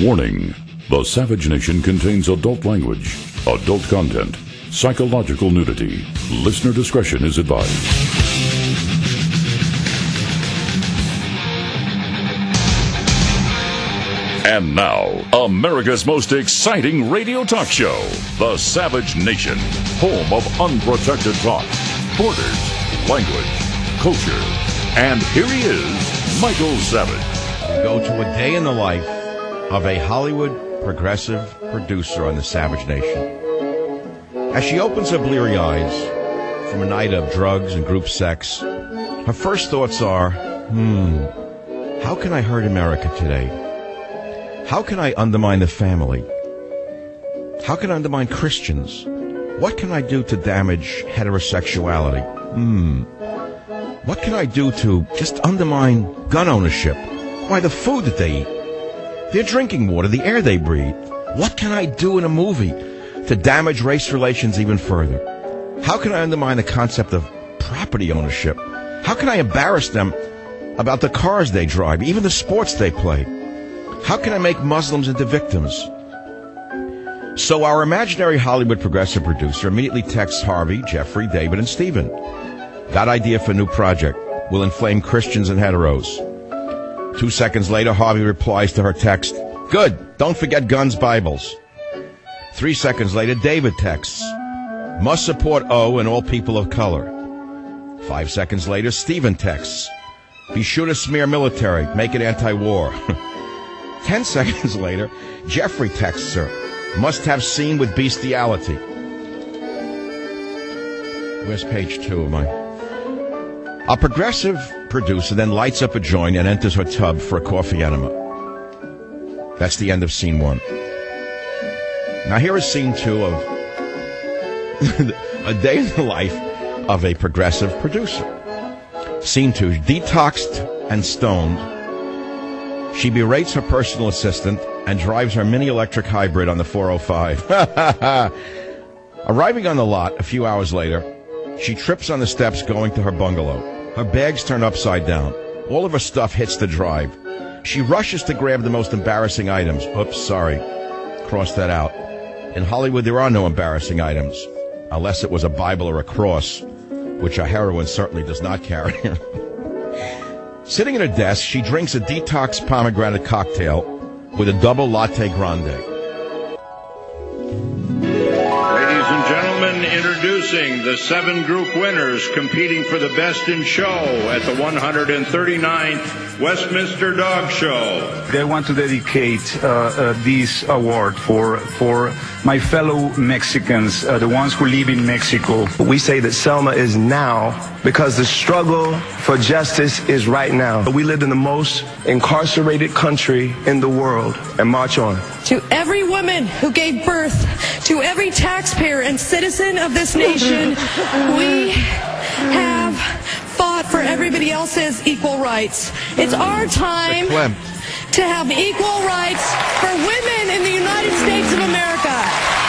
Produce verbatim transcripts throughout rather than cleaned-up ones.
Warning: the Savage Nation contains adult language, adult content, psychological nudity. Listener discretion is advised. And now, America's most exciting radio talk show, The Savage Nation, home of unprotected talk, borders, language, culture. And here he is, Michael Savage. We go to a day in the life of a Hollywood progressive producer on The Savage Nation. As she opens her bleary eyes from a night of drugs and group sex, her first thoughts are, hmm, how can I hurt America today? How can I undermine the family? How can I undermine Christians? What can I do to damage heterosexuality? Hmm. What can I do to just undermine gun ownership? Why, the food that they eat, their drinking water, the air they breathe. What can I do in a movie to damage race relations even further? How can I undermine the concept of property ownership? How can I embarrass them about the cars they drive, even the sports they play? How can I make Muslims into victims? So our imaginary Hollywood progressive producer immediately texts Harvey, Jeffrey, David, and Stephen. Got idea for new project. Will inflame Christians and heteros. Two seconds later, Harvey replies to her text, good, don't forget guns, Bibles. Three seconds later, David texts, must support O and all people of color. Five seconds later, Stephen texts, be sure to smear military, make it anti-war. Ten seconds later, Jeffrey texts her, must have scene with bestiality. Where's page two of my... Our progressive producer then lights up a joint and enters her tub for a coffee enema. That's the end of scene one. Now here is scene two of a day in the life of a progressive producer. Scene two, detoxed and stoned, she berates her personal assistant and drives her mini electric hybrid on the four oh five. Arriving on the lot a few hours later, she trips on the steps going to her bungalow. Her bags turn upside down. All of her stuff hits the drive. She rushes to grab the most embarrassing items. Oops, sorry. Cross that out. In Hollywood, there are no embarrassing items, unless it was a Bible or a cross, which a heroine certainly does not carry. Sitting at her desk, she drinks a detox pomegranate cocktail with a double latte grande. Ladies and gentlemen, introducing the seven group winners competing for the Best in Show at the one hundred thirty-ninth Westminster Dog Show. I want to dedicate uh, uh, this award for for my fellow Mexicans, uh, the ones who live in Mexico. We say that Selma is now because the struggle for justice is right now. We live in the most incarcerated country in the world. And march on. To every woman who gave birth, to every taxpayer and citizen of this nation, we have fought for everybody else's equal rights. It's our time to have equal rights for women in the United States of America.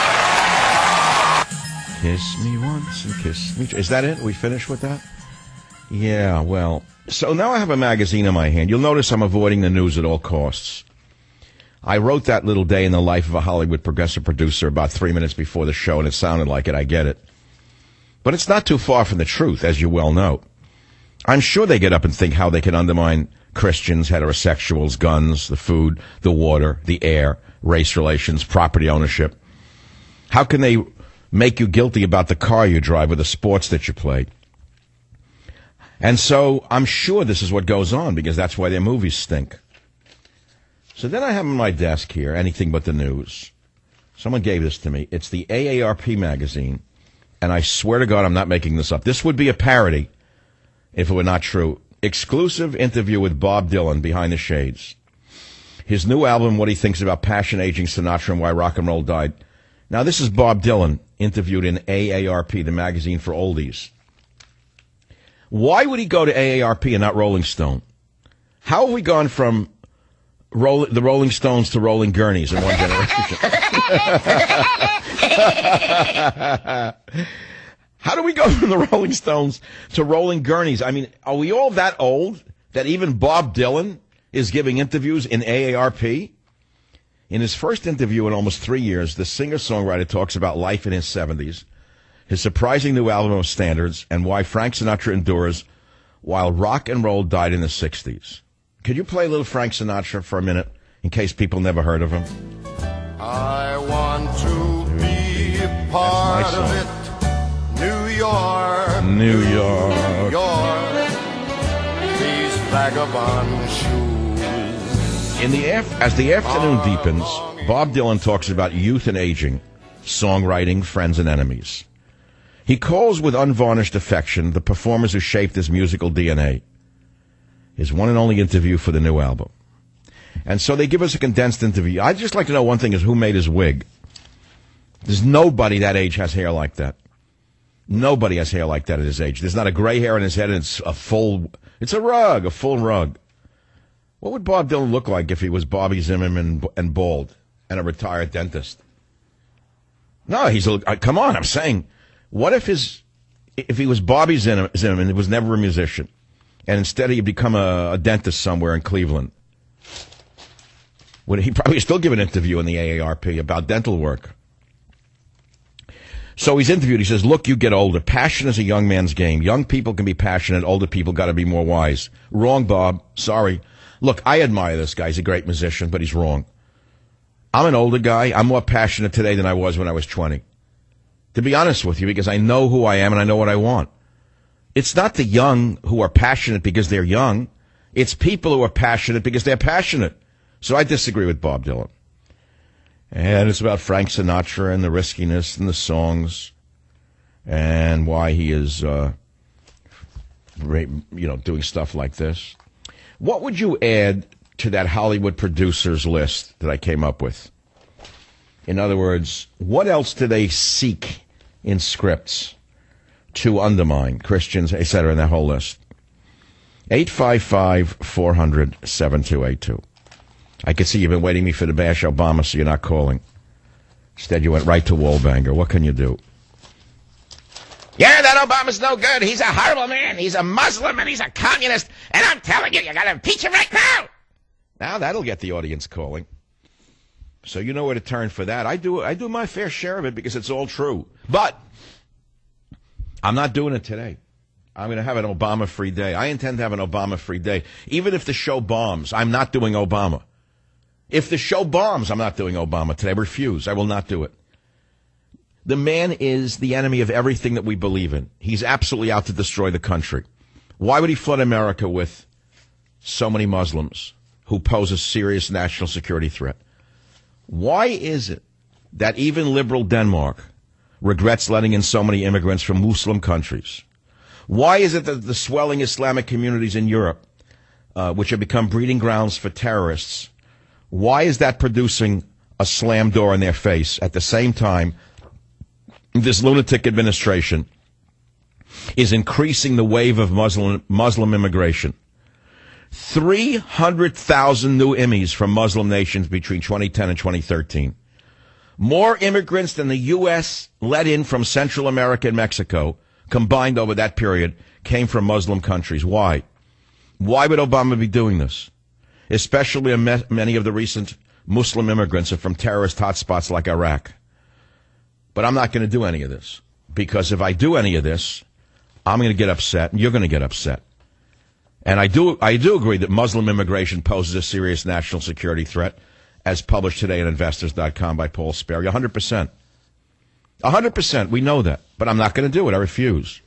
Kiss me once and kiss me. Is that it? We finished with that? Yeah, well. So now I have a magazine in my hand. You'll notice I'm avoiding the news at all costs. I wrote that little day in the life of a Hollywood progressive producer about three minutes before the show, and it sounded like it. I get it. But it's not too far from the truth, as you well know. I'm sure they get up and think how they can undermine Christians, heterosexuals, guns, the food, the water, the air, race relations, property ownership. How can they make you guilty about the car you drive or the sports that you play? And so I'm sure this is what goes on, because that's why their movies stink. So then I have on my desk here, anything but the news. Someone gave this to me. It's the A A R P magazine, and I swear to God I'm not making this up. This would be a parody if it were not true. Exclusive interview with Bob Dylan, Behind the Shades. His new album, What He Thinks About Passion, Aging, Sinatra, and Why Rock and Roll Died. Now, this is Bob Dylan, interviewed in A A R P, the magazine for oldies. Why would he go to A A R P and not Rolling Stone? How have we gone from roll, the Rolling Stones to Rolling Gurneys in one generation? How do we go from the Rolling Stones to Rolling Gurneys? I mean, are we all that old that even Bob Dylan is giving interviews in A A R P? In his first interview in almost three years, the singer-songwriter talks about life in his seventies, his surprising new album of standards, and why Frank Sinatra endures while rock and roll died in the sixties. Could you play a little Frank Sinatra for a minute, in case people never heard of him? I want to be a part of it. New York, New York, New York, these vagabond shoes. In the af- as the afternoon deepens, Bob Dylan talks about youth and aging, songwriting, friends and enemies. He calls with unvarnished affection the performers who shaped his musical D N A. His one and only interview for the new album. And so they give us a condensed interview. I'd just like to know one thing is who made his wig. There's nobody that age has hair like that. Nobody has hair like that at his age. There's not a gray hair in his head, and it's a full, it's a rug, a full rug. What would Bob Dylan look like if he was Bobby Zimmerman and bald and a retired dentist? No, he's a, come on, I'm saying, what if his, if he was Bobby Zimmerman, he was never a musician, and instead he'd become a, a dentist somewhere in Cleveland? Would he probably still give an interview in the A A R P about dental work? So he's interviewed. He says, look, you get older. Passion is a young man's game. Young people can be passionate. Older people got to be more wise. Wrong, Bob. Sorry. Look, I admire this guy. He's a great musician, but he's wrong. I'm an older guy. I'm more passionate today than I was when I was twenty. To be honest with you, because I know who I am and I know what I want. It's not the young who are passionate because they're young. It's people who are passionate because they're passionate. So I disagree with Bob Dylan. And it's about Frank Sinatra and the riskiness and the songs and why he is, uh, you know, doing stuff like this. What would you add to that Hollywood producers list that I came up with? In other words, what else do they seek in scripts to undermine Christians, et cetera, in that whole list? eight five five, four hundred, seven two eight two. I can see you've been waiting me for the bash Obama, so you're not calling. Instead, you went right to Wallbanger. What can you do? Yeah, that Obama's no good. He's a horrible man. He's a Muslim and he's a communist. And I'm telling you, you got to impeach him right now. Now that'll get the audience calling. So you know where to turn for that. I do I do my fair share of it because it's all true. But I'm not doing it today. I'm going to have an Obama-free day. I intend to have an Obama-free day. Even if the show bombs, I'm not doing Obama. If the show bombs, I'm not doing Obama today. I refuse. I will not do it. The man is the enemy of everything that we believe in. He's absolutely out to destroy the country. Why would he flood America with so many Muslims who pose a serious national security threat? Why is it that even liberal Denmark regrets letting in so many immigrants from Muslim countries? Why is it that the swelling Islamic communities in Europe, uh, which have become breeding grounds for terrorists, why is that producing a slam door in their face at the same time this lunatic administration is increasing the wave of Muslim Muslim immigration? three hundred thousand new immigrants from Muslim nations between twenty ten and twenty thirteen. More immigrants than the U S let in from Central America and Mexico combined over that period came from Muslim countries. Why? Why would Obama be doing this? Especially many of the recent Muslim immigrants are from terrorist hotspots like Iraq. But I'm not going to do any of this, because if I do any of this, I'm going to get upset, and you're going to get upset. And I do I do agree that Muslim immigration poses a serious national security threat, as published today at investors dot com by Paul Sperry. one hundred percent. one hundred percent. We know that. But I'm not going to do it. I refuse.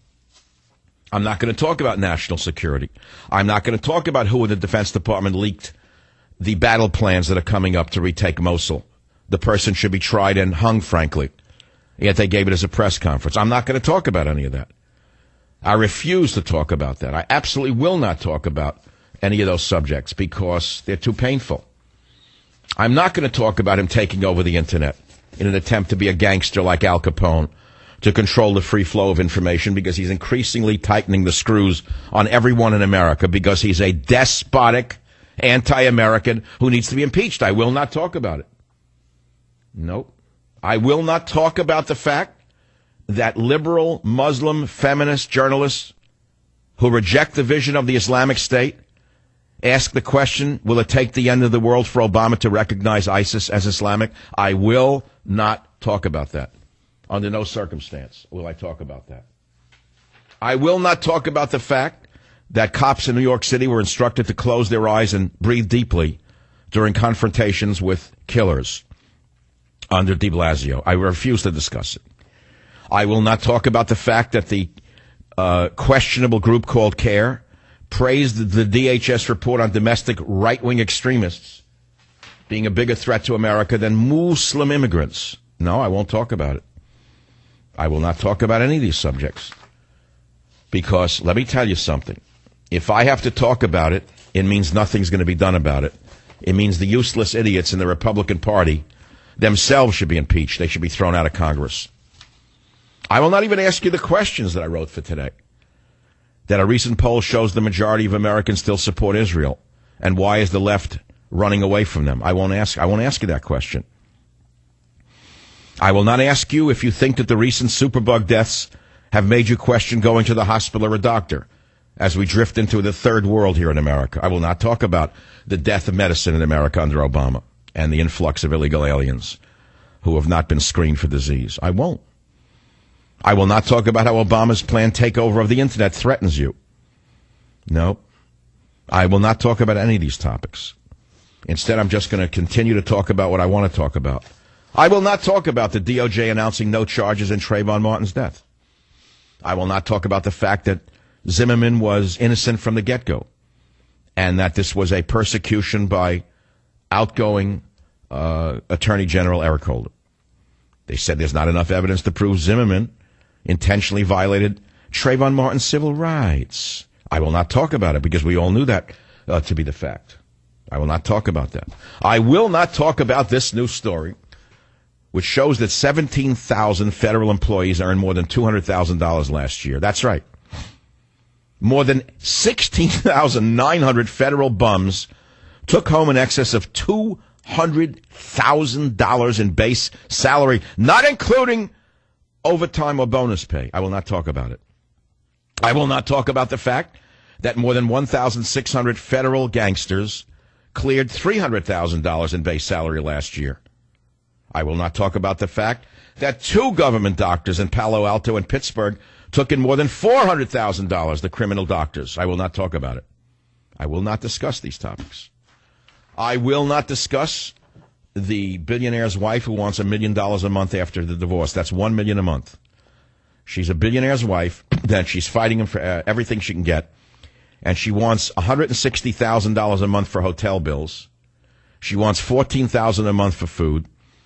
I'm not going to talk about national security. I'm not going to talk about who in the Defense Department leaked the battle plans that are coming up to retake Mosul. The person should be tried and hung, frankly. Yet they gave it as a press conference. I'm not going to talk about any of that. I refuse to talk about that. I absolutely will not talk about any of those subjects because they're too painful. I'm not going to talk about him taking over the Internet in an attempt to be a gangster like Al Capone, to control the free flow of information, because he's increasingly tightening the screws on everyone in America because he's a despotic anti-American who needs to be impeached. I will not talk about it. Nope. I will not talk about the fact that liberal, Muslim, feminist journalists who reject the vision of the Islamic State ask the question, will it take the end of the world for Obama to recognize ISIS as Islamic? I will not talk about that. Under no circumstance will I talk about that. I will not talk about the fact that cops in New York City were instructed to close their eyes and breathe deeply during confrontations with killers under de Blasio. I refuse to discuss it. I will not talk about the fact that the uh, questionable group called CARE praised the D H S report on domestic right-wing extremists being a bigger threat to America than Muslim immigrants. No, I won't talk about it. I will not talk about any of these subjects. Because, let me tell you something. If I have to talk about it, it means nothing's going to be done about it. It means the useless idiots in the Republican Party themselves should be impeached. They should be thrown out of Congress. I will not even ask you the questions that I wrote for today. That a recent poll shows the majority of Americans still support Israel. And why is the left running away from them? I won't ask, I won't ask you that question. I will not ask you if you think that the recent superbug deaths have made you question going to the hospital or a doctor as we drift into the third world here in America. I will not talk about the death of medicine in America under Obama and the influx of illegal aliens who have not been screened for disease. I won't. I will not talk about how Obama's planned takeover of the Internet threatens you. No. I will not talk about any of these topics. Instead, I'm just going to continue to talk about what I want to talk about. I will not talk about the D O J announcing no charges in Trayvon Martin's death. I will not talk about the fact that Zimmerman was innocent from the get-go and that this was a persecution by outgoing uh, Attorney General Eric Holder. They said there's not enough evidence to prove Zimmerman intentionally violated Trayvon Martin's civil rights. I will not talk about it because we all knew that uh, to be the fact. I will not talk about that. I will not talk about this new story, which shows that seventeen thousand federal employees earned more than two hundred thousand dollars last year. That's right. More than sixteen thousand nine hundred federal bums took home in excess of two hundred thousand dollars in base salary, not including overtime or bonus pay. I will not talk about it. I will not talk about the fact that more than one thousand six hundred federal gangsters cleared three hundred thousand dollars in base salary last year. I will not talk about the fact that two government doctors in Palo Alto and Pittsburgh took in more than four hundred thousand dollars, the criminal doctors. I will not talk about it. I will not discuss these topics. I will not discuss the billionaire's wife who wants a million dollars a month after the divorce. That's one million a month. She's a billionaire's wife, that she's fighting him for uh, everything she can get, and she wants one hundred sixty thousand dollars a month for hotel bills. She wants fourteen thousand dollars a month for food.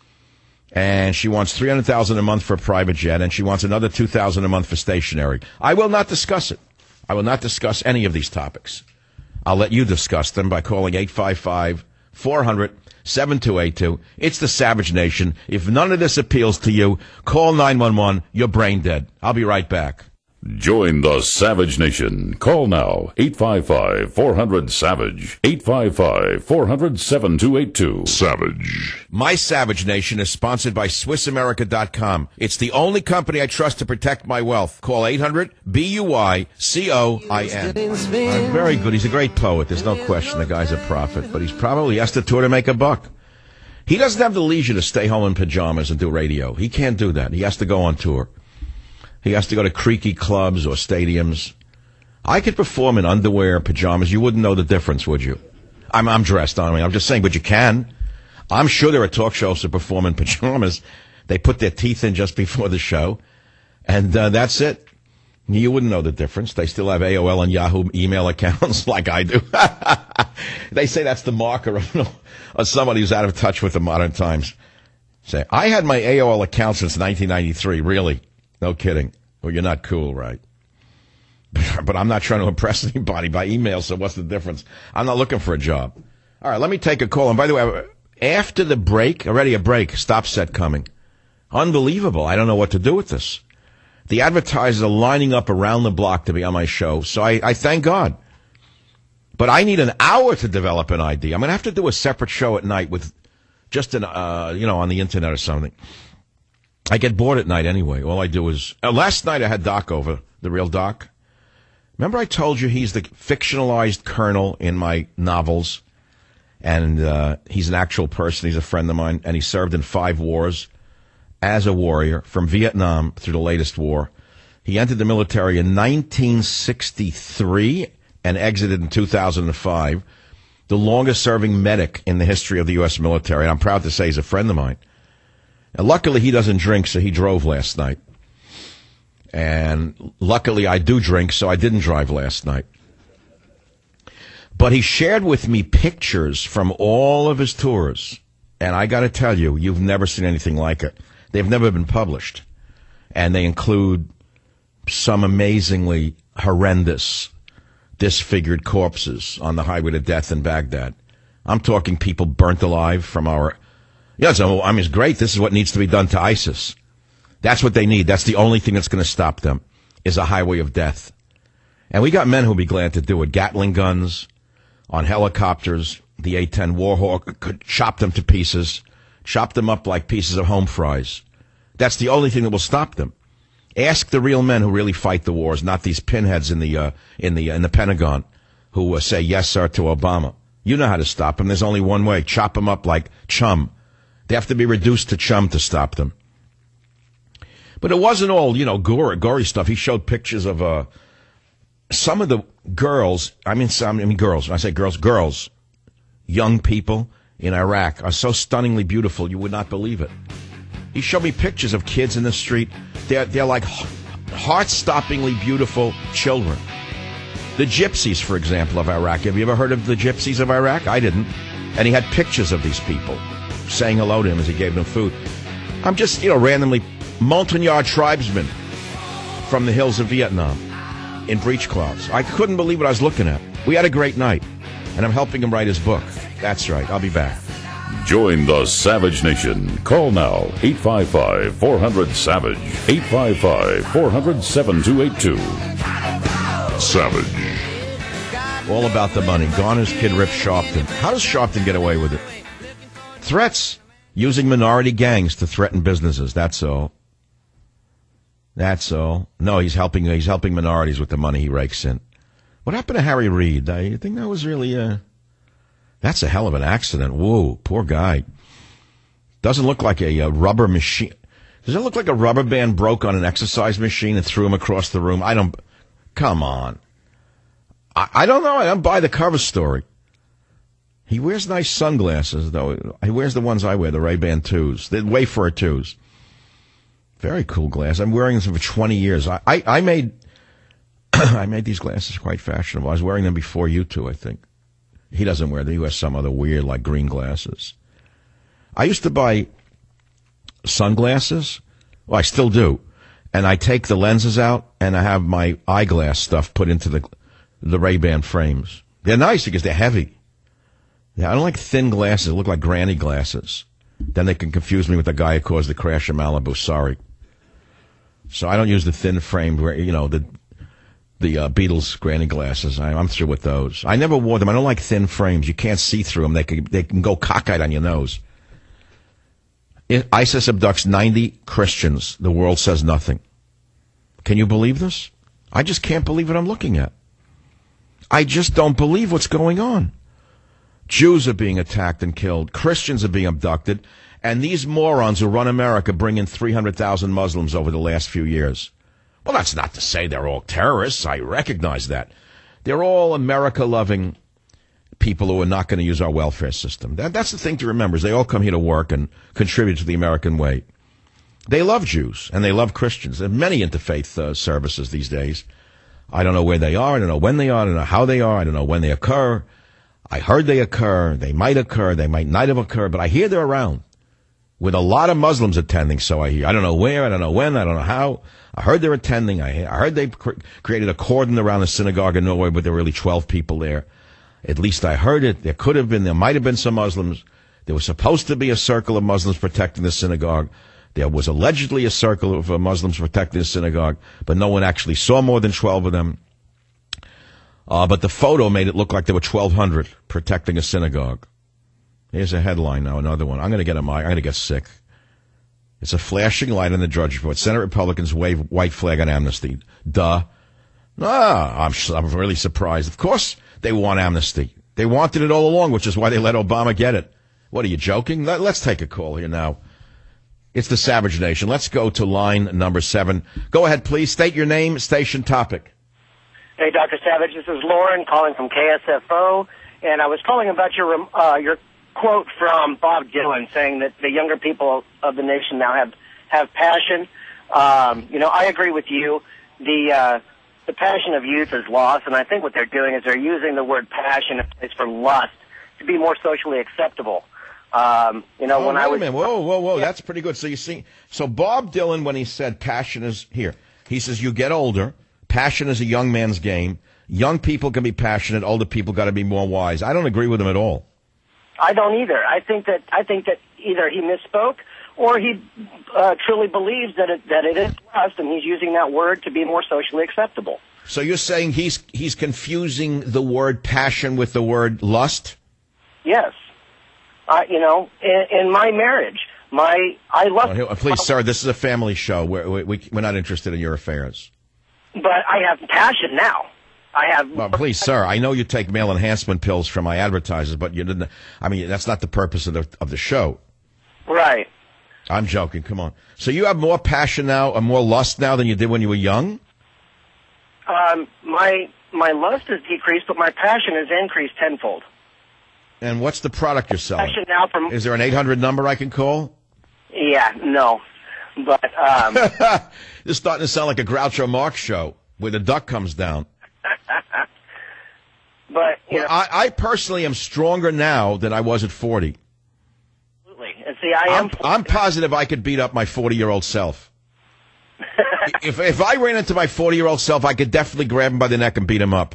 And she wants three hundred thousand dollars a month for a private jet, and she wants another two thousand dollars a month for stationery. I will not discuss it. I will not discuss any of these topics. I'll let you discuss them by calling eight five five, four hundred, seven two eight two. It's the Savage Nation. If none of this appeals to you, call nine one one. You're brain dead. I'll be right back. Join the Savage Nation. Call now, eight five five, four hundred, SAVAGE, eight five five, four hundred, seven two eight two. Savage. My Savage Nation is sponsored by Swiss America dot com. It's the only company I trust to protect my wealth. Call eight hundred, B U Y C O I N. Uh, very good. He's a great poet. There's no question the guy's a prophet, but he's probably, he has to tour to make a buck. He doesn't have the leisure to stay home in pajamas and do radio. He can't do that. He has to go on tour. He has to go to creaky clubs or stadiums. I could perform in underwear, pajamas. You wouldn't know the difference, would you? I'm, I'm dressed. I mean, I'm just saying, but you can. I'm sure there are talk shows that perform in pajamas. They put their teeth in just before the show, and uh, that's it. You wouldn't know the difference. They still have A O L and Yahoo email accounts like I do. They say that's the marker of, you know, of somebody who's out of touch with the modern times. Say, I had my A O L account since nineteen ninety-three, really. No kidding. Well, you're not cool, right? But I'm not trying to impress anybody by email, so what's the difference? I'm not looking for a job. All right, let me take a call. And by the way, after the break, already a break, stop set coming. Unbelievable. I don't know what to do with this. The advertisers are lining up around the block to be on my show, so I, I thank God. But I need an hour to develop an idea. I'm going to have to do a separate show at night with just an, uh, you know, on the internet or something. I get bored at night anyway. All I do is... Uh, last night I had Doc over, the real Doc. Remember I told you he's the fictionalized colonel in my novels, and uh, he's an actual person. He's a friend of mine, and he served in five wars as a warrior from Vietnam through the latest war. He entered the military in nineteen sixty-three and exited in two thousand five, the longest-serving medic in the history of the U S military, and I'm proud to say he's a friend of mine. And luckily, he doesn't drink, so he drove last night. And luckily, I do drink, so I didn't drive last night. But he shared with me pictures from all of his tours, and I got to tell you, you've never seen anything like it. They've never been published, and they include some amazingly horrendous, disfigured corpses on the highway to death in Baghdad. I'm talking people burnt alive from our... Yeah, so, I mean, it's great. This is what needs to be done to ISIS. That's what they need. That's the only thing that's going to stop them, is a highway of death. And we got men who'll be glad to do it. Gatling guns, on helicopters, the A ten Warhawk, could chop them to pieces, chop them up like pieces of home fries. That's the only thing that will stop them. Ask the real men who really fight the wars, not these pinheads in the uh, in the uh, in the Pentagon who uh, say yes sir to Obama. You know how to stop them. There's only one way: chop them up like chum. They have to be reduced to chum to stop them. But it wasn't all, you know, gory, gory stuff. He showed pictures of uh, some of the girls. I mean, some, I mean girls. When I say girls, girls, young people in Iraq are so stunningly beautiful you would not believe it. He showed me pictures of kids in the street. They're, they're like heart-stoppingly beautiful children. The gypsies, for example, of Iraq. Have you ever heard of the gypsies of Iraq? I didn't. And he had pictures of these people saying hello to him as he gave them food. I'm just, you know, randomly, Montagnard tribesmen from the hills of Vietnam in breechcloths. I couldn't believe what I was looking at. We had a great night, and I'm helping him write his book. That's right. I'll be back. Join the Savage Nation. Call now, eight five five, four hundred, SAVAGE, eight five five, four hundred, seven two eight two. Savage. All about the money. Garner's kid Rip Sharpton. How does Sharpton get away with it? Threats. Using minority gangs to threaten businesses. That's all. That's all. No, he's helping He's helping minorities with the money he rakes in. What happened to Harry Reid? I think that was really a... That's a hell of an accident. Whoa, poor guy. Doesn't look like a, a rubber machine. Does it look like a rubber band broke on an exercise machine and threw him across the room? I don't... Come on. I, I don't know. I don't buy the cover story. He wears nice sunglasses, though. He wears the ones I wear, the Ray-Ban twos. The Wayfarer twos. Very cool glasses. I'm wearing them for twenty years. I, I, I made I made these glasses quite fashionable. I was wearing them before you two, I think. He doesn't wear them. He wears some other weird, like, green glasses. I used to buy sunglasses. Well, I still do. And I take the lenses out, and I have my eyeglass stuff put into the the Ray-Ban frames. They're nice because they're heavy. Yeah, I don't like thin glasses. They look like granny glasses. Then they can confuse me with the guy who caused the crash in Malibu. Sorry. So I don't use the thin framed, you know, the the uh, Beatles granny glasses. I, I'm through with those. I never wore them. I don't like thin frames. You can't see through them. They can, they can go cockeyed on your nose. If ISIS abducts ninety Christians. The world says nothing. Can you believe this? I just can't believe what I'm looking at. I just don't believe what's going on. Jews are being attacked and killed. Christians are being abducted. And these morons who run America bring in three hundred thousand Muslims over the last few years. Well, that's not to say they're all terrorists. I recognize that. They're all America-loving people who are not going to use our welfare system. That, that's the thing to remember, is they all come here to work and contribute to the American way. They love Jews, and they love Christians. There are many interfaith uh, services these days. I don't know where they are. I don't know when they are. I don't know how they are. I don't know when they occur. I heard they occur. They might occur. They might not have occurred. But I hear they're around with a lot of Muslims attending, so I hear. I don't know where. I don't know when. I don't know how. I heard they're attending. I, I heard they cr- created a cordon around a synagogue in Norway, but there were really twelve people there. At least I heard it. There could have been. There might have been some Muslims. There was supposed to be a circle of Muslims protecting the synagogue. There was allegedly a circle of uh, Muslims protecting the synagogue, but no one actually saw more than twelve of them. Uh, but the photo made it look like there were twelve hundred protecting a synagogue. Here's a headline now, another one. I'm going to get a mic. I'm going to get sick. It's a flashing light on the Drudge Report. Senate Republicans wave white flag on amnesty. Duh. Ah, I'm, I'm really surprised. Of course they want amnesty. They wanted it all along, which is why they let Obama get it. What, are you joking? Let, let's take a call here now. It's the Savage Nation. Let's go to line number seven. Go ahead, please. State your name, station, topic. Hey, Doctor Savage. This is Lauren calling from K S F O, and I was calling about your uh, your quote from Bob Dylan saying that the younger people of the nation now have have passion. Um, you know, I agree with you. The uh, the passion of youth is lost, and I think what they're doing is they're using the word passion is for lust to be more socially acceptable. Um, you know, oh, when wait I was a minute. Whoa, whoa, whoa! Yeah. That's pretty good. So you see, so Bob Dylan, when he said passion is here, he says you get older. Passion is a young man's game. Young people can be passionate. Older people got to be more wise. I don't agree with him at all. I don't either. I think that I think that either he misspoke or he uh, truly believes that it, that it is lust, and he's using that word to be more socially acceptable. So you're saying he's he's confusing the word passion with the word lust? Yes. Uh, you know, in, in my marriage, my I love. Oh, please, sir, this is a family show. We're, we, we're not interested in your affairs. But I have passion now. I have. Well, please, sir, I know you take male enhancement pills from my advertisers, but you didn't. I mean, that's not the purpose of the of the show. Right. I'm joking. Come on. So you have more passion now, or more lust now than you did when you were young? Um, my my lust has decreased, but my passion has increased tenfold. And what's the product you're selling? Passion now from. Is there an eight hundred number I can call? Yeah. No. But um. This is starting to sound like a Groucho Marx show where the duck comes down. But you well, know, I, I personally am stronger now than I was at forty. Absolutely. And see, I am. I'm, I'm positive I could beat up my forty-year-old self. if if I ran into my forty-year-old self, I could definitely grab him by the neck and beat him up.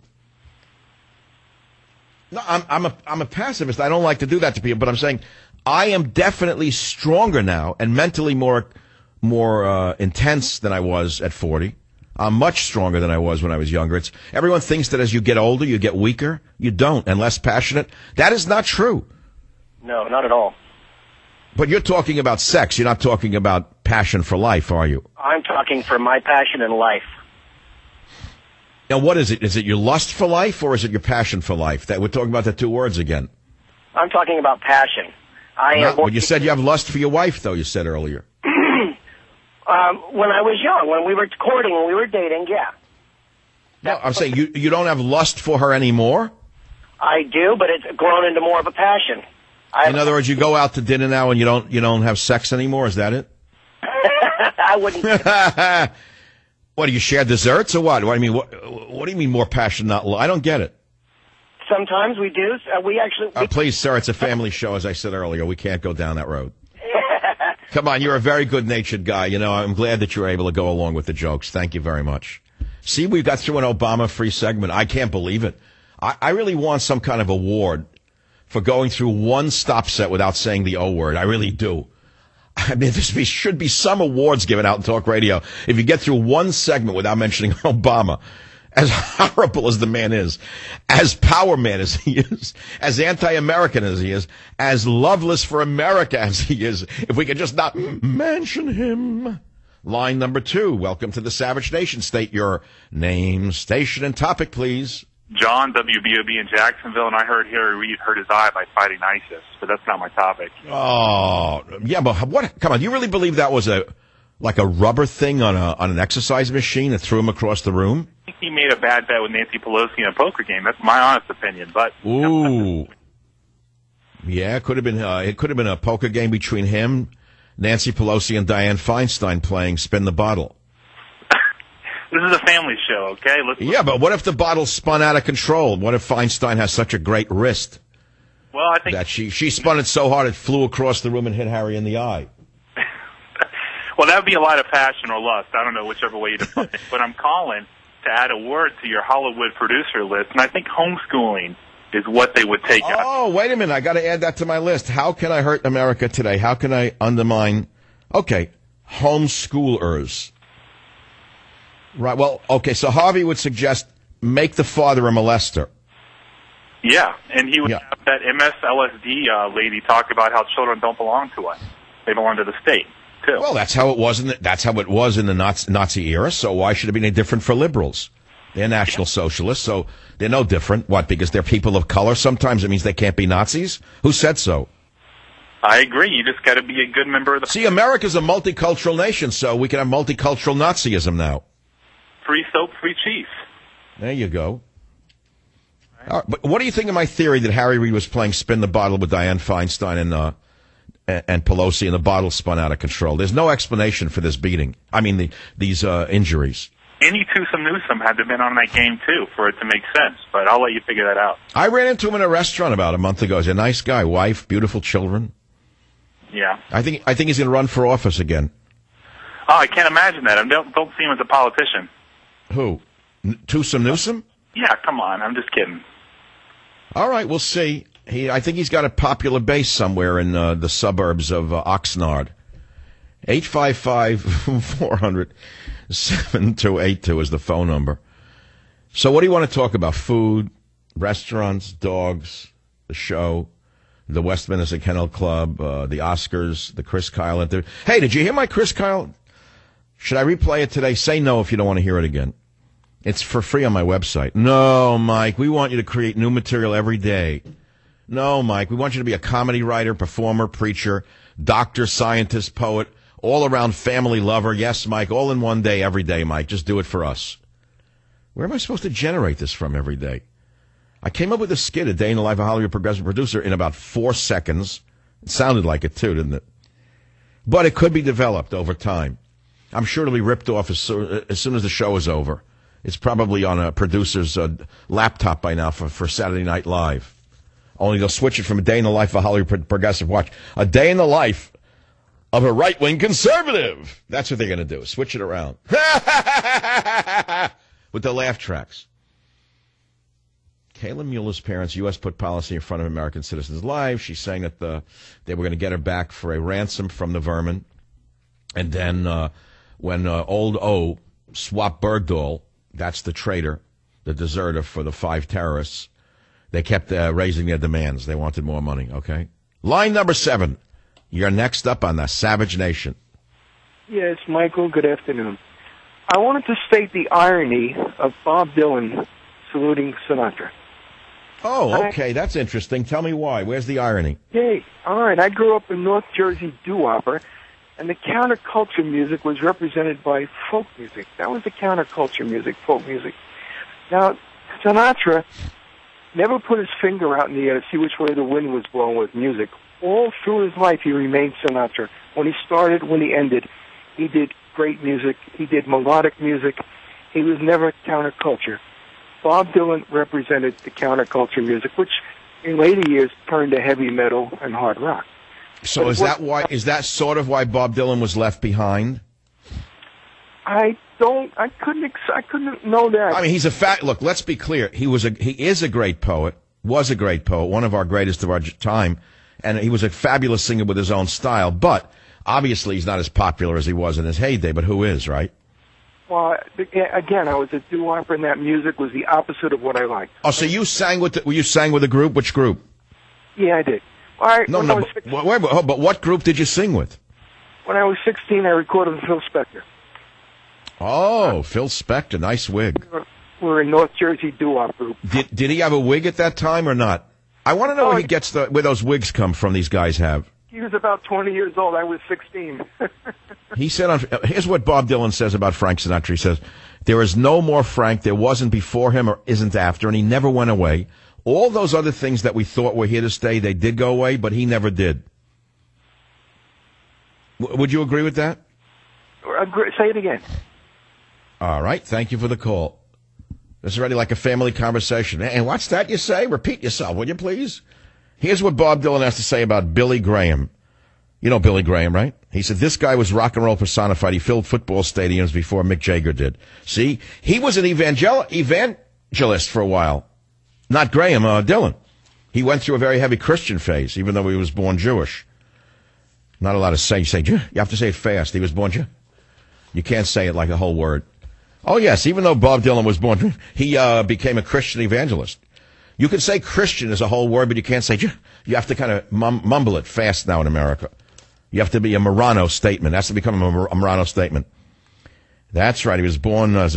No, I'm I'm a I'm a pacifist. I don't like to do that to people, but I'm saying I am definitely stronger now and mentally more more uh, intense than I was at forty. I'm much stronger than I was when I was younger. It's everyone thinks that as you get older, you get weaker. You don't, and less passionate. That is not true. No, not at all. But you're talking about sex. You're not talking about passion for life, are you? I'm talking for my passion in life. Now, what is it? Is it your lust for life, or is it your passion for life? That we're talking about the two words again. I'm talking about passion. I no, am. Well, you said you have lust for your wife, though. You said earlier. Um, when I was young, when we were courting, when we were dating, yeah. No, I'm saying you you don't have lust for her anymore? I do, but it's grown into more of a passion. I In other words, you go out to dinner now and you don't you don't have sex anymore? Is that it? I wouldn't. What, do you share desserts or what? What do you mean? What, what do you mean more passion, not love? I don't get it. Sometimes we do. Uh, we actually. We... Uh, please, sir, it's a family show, as I said earlier. We can't go down that road. Come on, you're a very good-natured guy. You know, I'm glad that you were able to go along with the jokes. Thank you very much. See, we got through an Obama-free segment. I can't believe it. I, I really want some kind of award for going through one stop set without saying the O word. I really do. I mean, there should be some awards given out in talk radio if you get through one segment without mentioning Obama. As horrible as the man is, as power man as he is, as anti-American as he is, as loveless for America as he is, if we could just not mention him. Line number two, welcome to the Savage Nation. State your name, station, and topic, please. John, W B O B in Jacksonville, and I heard Harry Reid hurt his eye by fighting ISIS, but that's not my topic. Oh, yeah, but what? Come on, you really believe that was a like a rubber thing on a on an exercise machine that threw him across the room? I think he made a bad bet with Nancy Pelosi in a poker game. That's my honest opinion. But ooh, yeah, it could have been. Uh, it could have been a poker game between him, Nancy Pelosi, and Dianne Feinstein playing Spin the Bottle. This is a family show, okay? Let's, yeah, but what if the bottle spun out of control? What if Feinstein has such a great wrist? Well, I think that she she spun it so hard it flew across the room and hit Harry in the eye. Well, that would be a lot of passion or lust. I don't know, whichever way you define it. But I'm calling to add a word to your Hollywood producer list, and I think homeschooling is what they would take out. Oh, wait a minute. I got to add that to my list. How can I hurt America today? How can I undermine? Okay, homeschoolers. Right. Well, okay, so Harvey would suggest make the father a molester. Yeah, and he would yeah. have that M S L S D uh, lady talk about how children don't belong to us. They belong to the state. Too. Well, that's how it was in the, that's how it was in the Nazi, Nazi era. So why should it be any different for liberals? They're National Socialists, so they're no different. What, because they're people of color? Sometimes it means they can't be Nazis? Who said so? I agree. You just got to be a good member of the... See, America's a multicultural nation, so we can have multicultural Nazism now. Free soap, free cheese. There you go. Right. Uh, but what do you think of my theory that Harry Reid was playing spin the bottle with Dianne Feinstein and, uh, and, and Pelosi, and the bottle spun out of control? There's no explanation for this beating. I mean, the, these uh, injuries. Any twosome Newsome had to have been on that game, too, for it to make sense. But I'll let you figure that out. I ran into him in a restaurant about a month ago. He's a nice guy, wife, beautiful children. Yeah. I think I think he's going to run for office again. Oh, I can't imagine that. I don't, don't see him as a politician. Who? N- Twosome Newsome? Yeah, come on. I'm just kidding. All right, we'll see. He, I think he's got a popular base somewhere in uh, the suburbs of uh, Oxnard. eight five five, four hundred, seven two eight two is the phone number. So what do you want to talk about? Food, restaurants, dogs, the show, the Westminster Kennel Club, uh, the Oscars, the Chris Kyle interview. Hey, did you hear my Chris Kyle? Should I replay it today? Say no if you don't want to hear it again. It's for free on my website. No, Mike, we want you to create new material every day. No, Mike, we want you to be a comedy writer, performer, preacher, doctor, scientist, poet, all-around family lover. Yes, Mike, all in one day, every day, Mike. Just do it for us. Where am I supposed to generate this from every day? I came up with a skit, A Day in the Life of a Hollywood Progressive Producer, in about four seconds. It sounded like it, too, didn't it? But it could be developed over time. I'm sure it'll be ripped off as, so, as soon as the show is over. It's probably on a producer's uh, laptop by now for, for Saturday Night Live. Only they'll switch it from A Day in the Life of a Hollywood Progressive. Watch. A Day in the Life of a right-wing conservative. That's what they're going to do. Switch it around. With the laugh tracks. Kayla Mueller's parents, U S put policy in front of American citizens' lives. She's saying that the, they were going to get her back for a ransom from the vermin. And then uh, when uh, old O, Swap Bergdahl, that's the traitor, the deserter for the five terrorists, they kept uh, raising their demands. They wanted more money, okay? Line number seven. You're next up on the Savage Nation. Yes, Michael, good afternoon. I wanted to state the irony of Bob Dylan saluting Sinatra. Oh, okay, that's interesting. Tell me why. Where's the irony? Yay. All right, I grew up in North Jersey doo-wopper, and the counterculture music was represented by folk music. That was the counterculture music, folk music. Now, Sinatra never put his finger out in the air to see which way the wind was blowing with music. All through his life, he remained Sinatra. When he started, when he ended, he did great music. He did melodic music. He was never counterculture. Bob Dylan represented the counterculture music, which in later years turned to heavy metal and hard rock. So is that why? Is that sort of why Bob Dylan was left behind? I don't. I couldn't. Ex- I couldn't know that. I mean, he's a fact. Look, let's be clear. He was a. He is a great poet. Was a great poet. One of our greatest of our time, and he was a fabulous singer with his own style. But obviously, he's not as popular as he was in his heyday. But who is, right? Well, again, I was a doo-wopper, and that music was the opposite of what I liked. Oh, so you sang with the, you sang with a group? Which group? Yeah, I did. All right, no, no, but, wait, wait, but what group did you sing with? When I was sixteen, I recorded with Phil Spector. Oh, uh, Phil Spector, nice wig. We were, we were a North Jersey doo-wop group. Did Did he have a wig at that time or not? I want to know oh, where he gets the where those wigs come from. These guys have. He was about twenty years old. I was sixteen. He said, on, here's what Bob Dylan says about Frank Sinatra. He says, there is no more Frank. There wasn't before him or isn't after, and he never went away. All those other things that we thought were here to stay, they did go away, but he never did. W- would you agree with that? Agree. Say it again. All right. Thank you for the call. This is already like a family conversation. And what's that you say? Repeat yourself, will you please? Here's what Bob Dylan has to say about Billy Graham. You know Billy Graham, right? He said, this guy was rock and roll personified. He filled football stadiums before Mick Jagger did. See? He was an evangel- evangelist for a while. Not Graham, uh, Dylan. He went through a very heavy Christian phase, even though he was born Jewish. Not allowed to say, say, you have to say it fast. He was born Jew. You can't say it like a whole word. Oh, yes, even though Bob Dylan was born, he uh, became a Christian evangelist. You can say Christian as a whole word, but you can't say, you have to kind of mum- mumble it fast now in America. You have to be a Marano statement. It has to become a, a Marano statement. That's right. He was born as a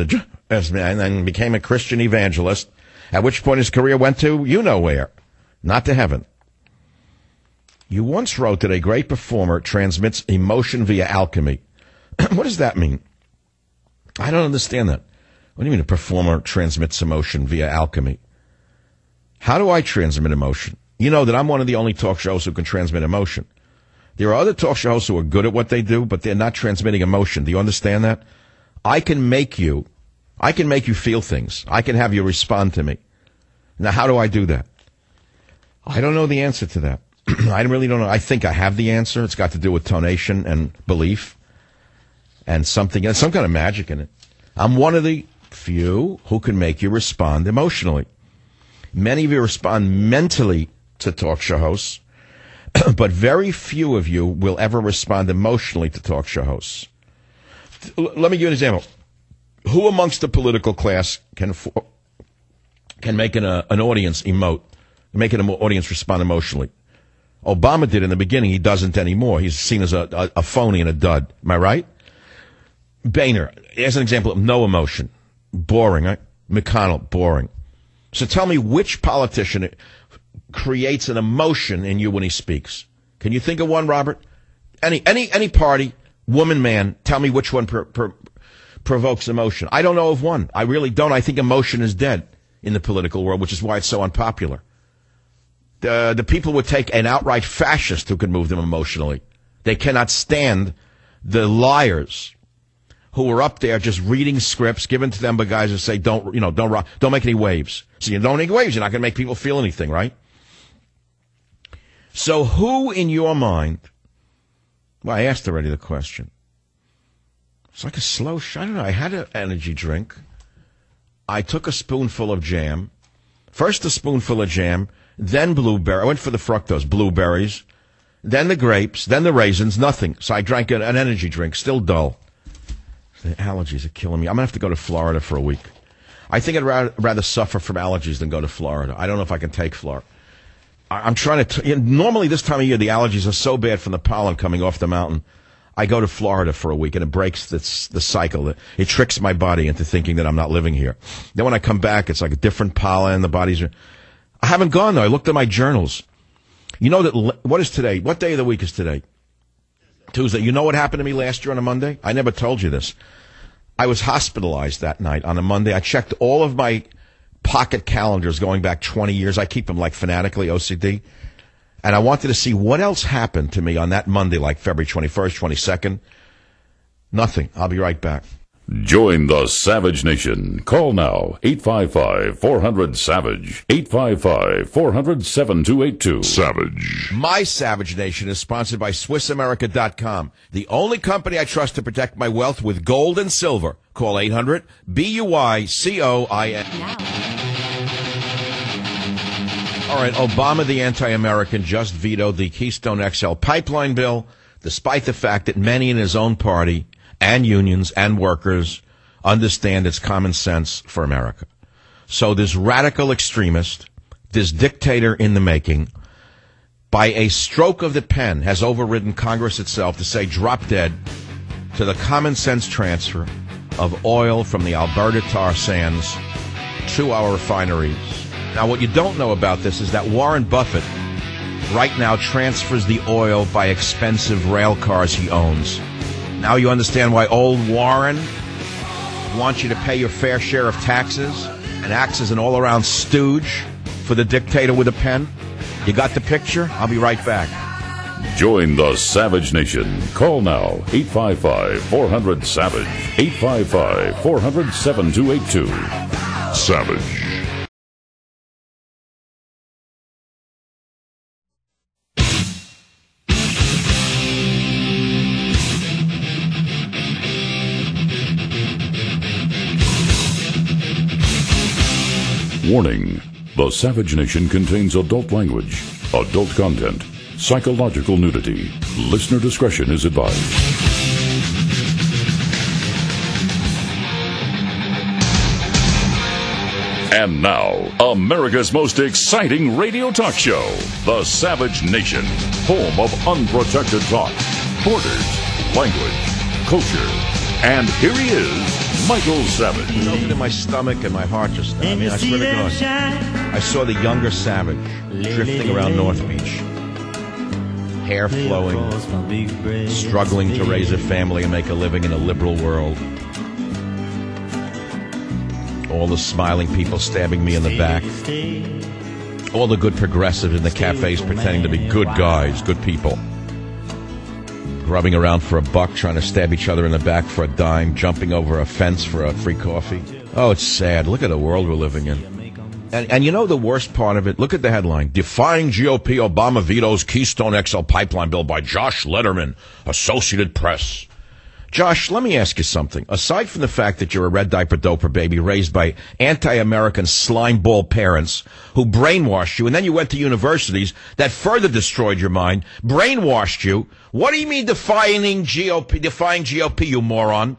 as and then became a Christian evangelist, at which point his career went to you know where, not to heaven. You once wrote that a great performer transmits emotion via alchemy. What does that mean? I don't understand that. What do you mean a performer transmits emotion via alchemy? How do I transmit emotion? You know that I'm one of the only talk show hosts who can transmit emotion. There are other talk show hosts who are good at what they do, but they're not transmitting emotion. Do you understand that? I can make you, I can make you feel things. I can have you respond to me. Now, how do I do that? I don't know the answer to that. I really don't know. I think I have the answer. It's got to do with tonation and belief and something, and some kind of magic in it. I'm one of the few who can make you respond emotionally. Many of you respond mentally to talk show hosts, but very few of you will ever respond emotionally to talk show hosts. Let me give you an example. Who amongst the political class can can make an, uh, an audience emote, make an audience respond emotionally? Obama did in the beginning. He doesn't anymore. He's seen as a, a, a phony and a dud. Am I right? Boehner, as an example of no emotion. Boring, right? McConnell, boring. So tell me which politician creates an emotion in you when he speaks. Can you think of one, Robert? Any any any party, woman, man, tell me which one per, per, provokes emotion. I don't know of one. I really don't. I think emotion is dead in the political world, which is why it's so unpopular. The, the people would take an outright fascist who could move them emotionally. They cannot stand the liars who are up there just reading scripts given to them by guys who say, don't, you know, don't rock, don't make any waves. So you don't make waves, you're not going to make people feel anything, right? So who in your mind, well, I asked already the question. It's like a slow shot. I don't know. I had an energy drink. I took a spoonful of jam. First a spoonful of jam, then blueberry. I went for the fructose, blueberries, then the grapes, then the raisins, nothing. So I drank an, an energy drink, still dull. The allergies are killing me. I'm going to have to go to Florida for a week. I think I'd rather, rather suffer from allergies than go to Florida. I don't know if I can take Florida. I, I'm trying to... T- you know, normally this time of year, the allergies are so bad from the pollen coming off the mountain. I go to Florida for a week, and it breaks the, the cycle. It tricks my body into thinking that I'm not living here. Then when I come back, it's like a different pollen. The body's... I haven't gone, though. I looked at my journals. You know that... What is today? What day of the week is today? Tuesday. You know what happened to me last year on a Monday? I never told you this. I was hospitalized that night on a Monday. I checked all of my pocket calendars going back twenty years. I keep them like fanatically O C D. And I wanted to see what else happened to me on that Monday, like February twenty-first, twenty-second. Nothing. I'll be right back. Join the Savage Nation. Call now, eight five five, four hundred, SAVAGE, eight five five, four hundred, seven two eight two. Savage. My Savage Nation is sponsored by Swiss America dot com, the only company I trust to protect my wealth with gold and silver. Call eight hundred, B U I C O I N. All right, Obama, the anti-American, just vetoed the Keystone X L pipeline bill, despite the fact that many in his own party and unions and workers understand it's common sense for America. So this radical extremist, this dictator in the making, by a stroke of the pen, has overridden Congress itself to say drop dead to the common sense transfer of oil from the Alberta tar sands to our refineries. Now, what you don't know about this is that Warren Buffett right now transfers the oil by expensive rail cars he owns. Now you understand why old Warren wants you to pay your fair share of taxes and acts as an all-around stooge for the dictator with a pen? You got the picture? I'll be right back. Join the Savage Nation. Call now, eight five five, four hundred, SAVAGE, eight five five, four hundred, seven two eight two. Savage. Warning. The Savage Nation contains adult language, adult content, psychological nudity. Listener discretion is advised. And now, America's most exciting radio talk show, The Savage Nation, home of unprotected talk, borders, language, culture, And here he is, Michael Savage. Something in my stomach and my heart just now. I mean, I swear to God. I saw the younger Savage drifting around North Beach. Hair flowing, struggling to raise a family and make a living in a liberal world. All the smiling people stabbing me in the back. All the good progressives in the cafes pretending to be good guys, good people. Grubbing around for a buck, trying to stab each other in the back for a dime, jumping over a fence for a free coffee. Oh, it's sad. Look at the world we're living in. And, and you know the worst part of it? Look at the headline. Defying G O P Obama vetoes Keystone X L pipeline bill by Josh Lederman, Associated Press. Josh, let me ask you something. Aside from the fact that you're a red diaper doper baby raised by anti-American slimeball parents who brainwashed you, and then you went to universities that further destroyed your mind, brainwashed you, what do you mean defying G O P, defying G O P, you moron?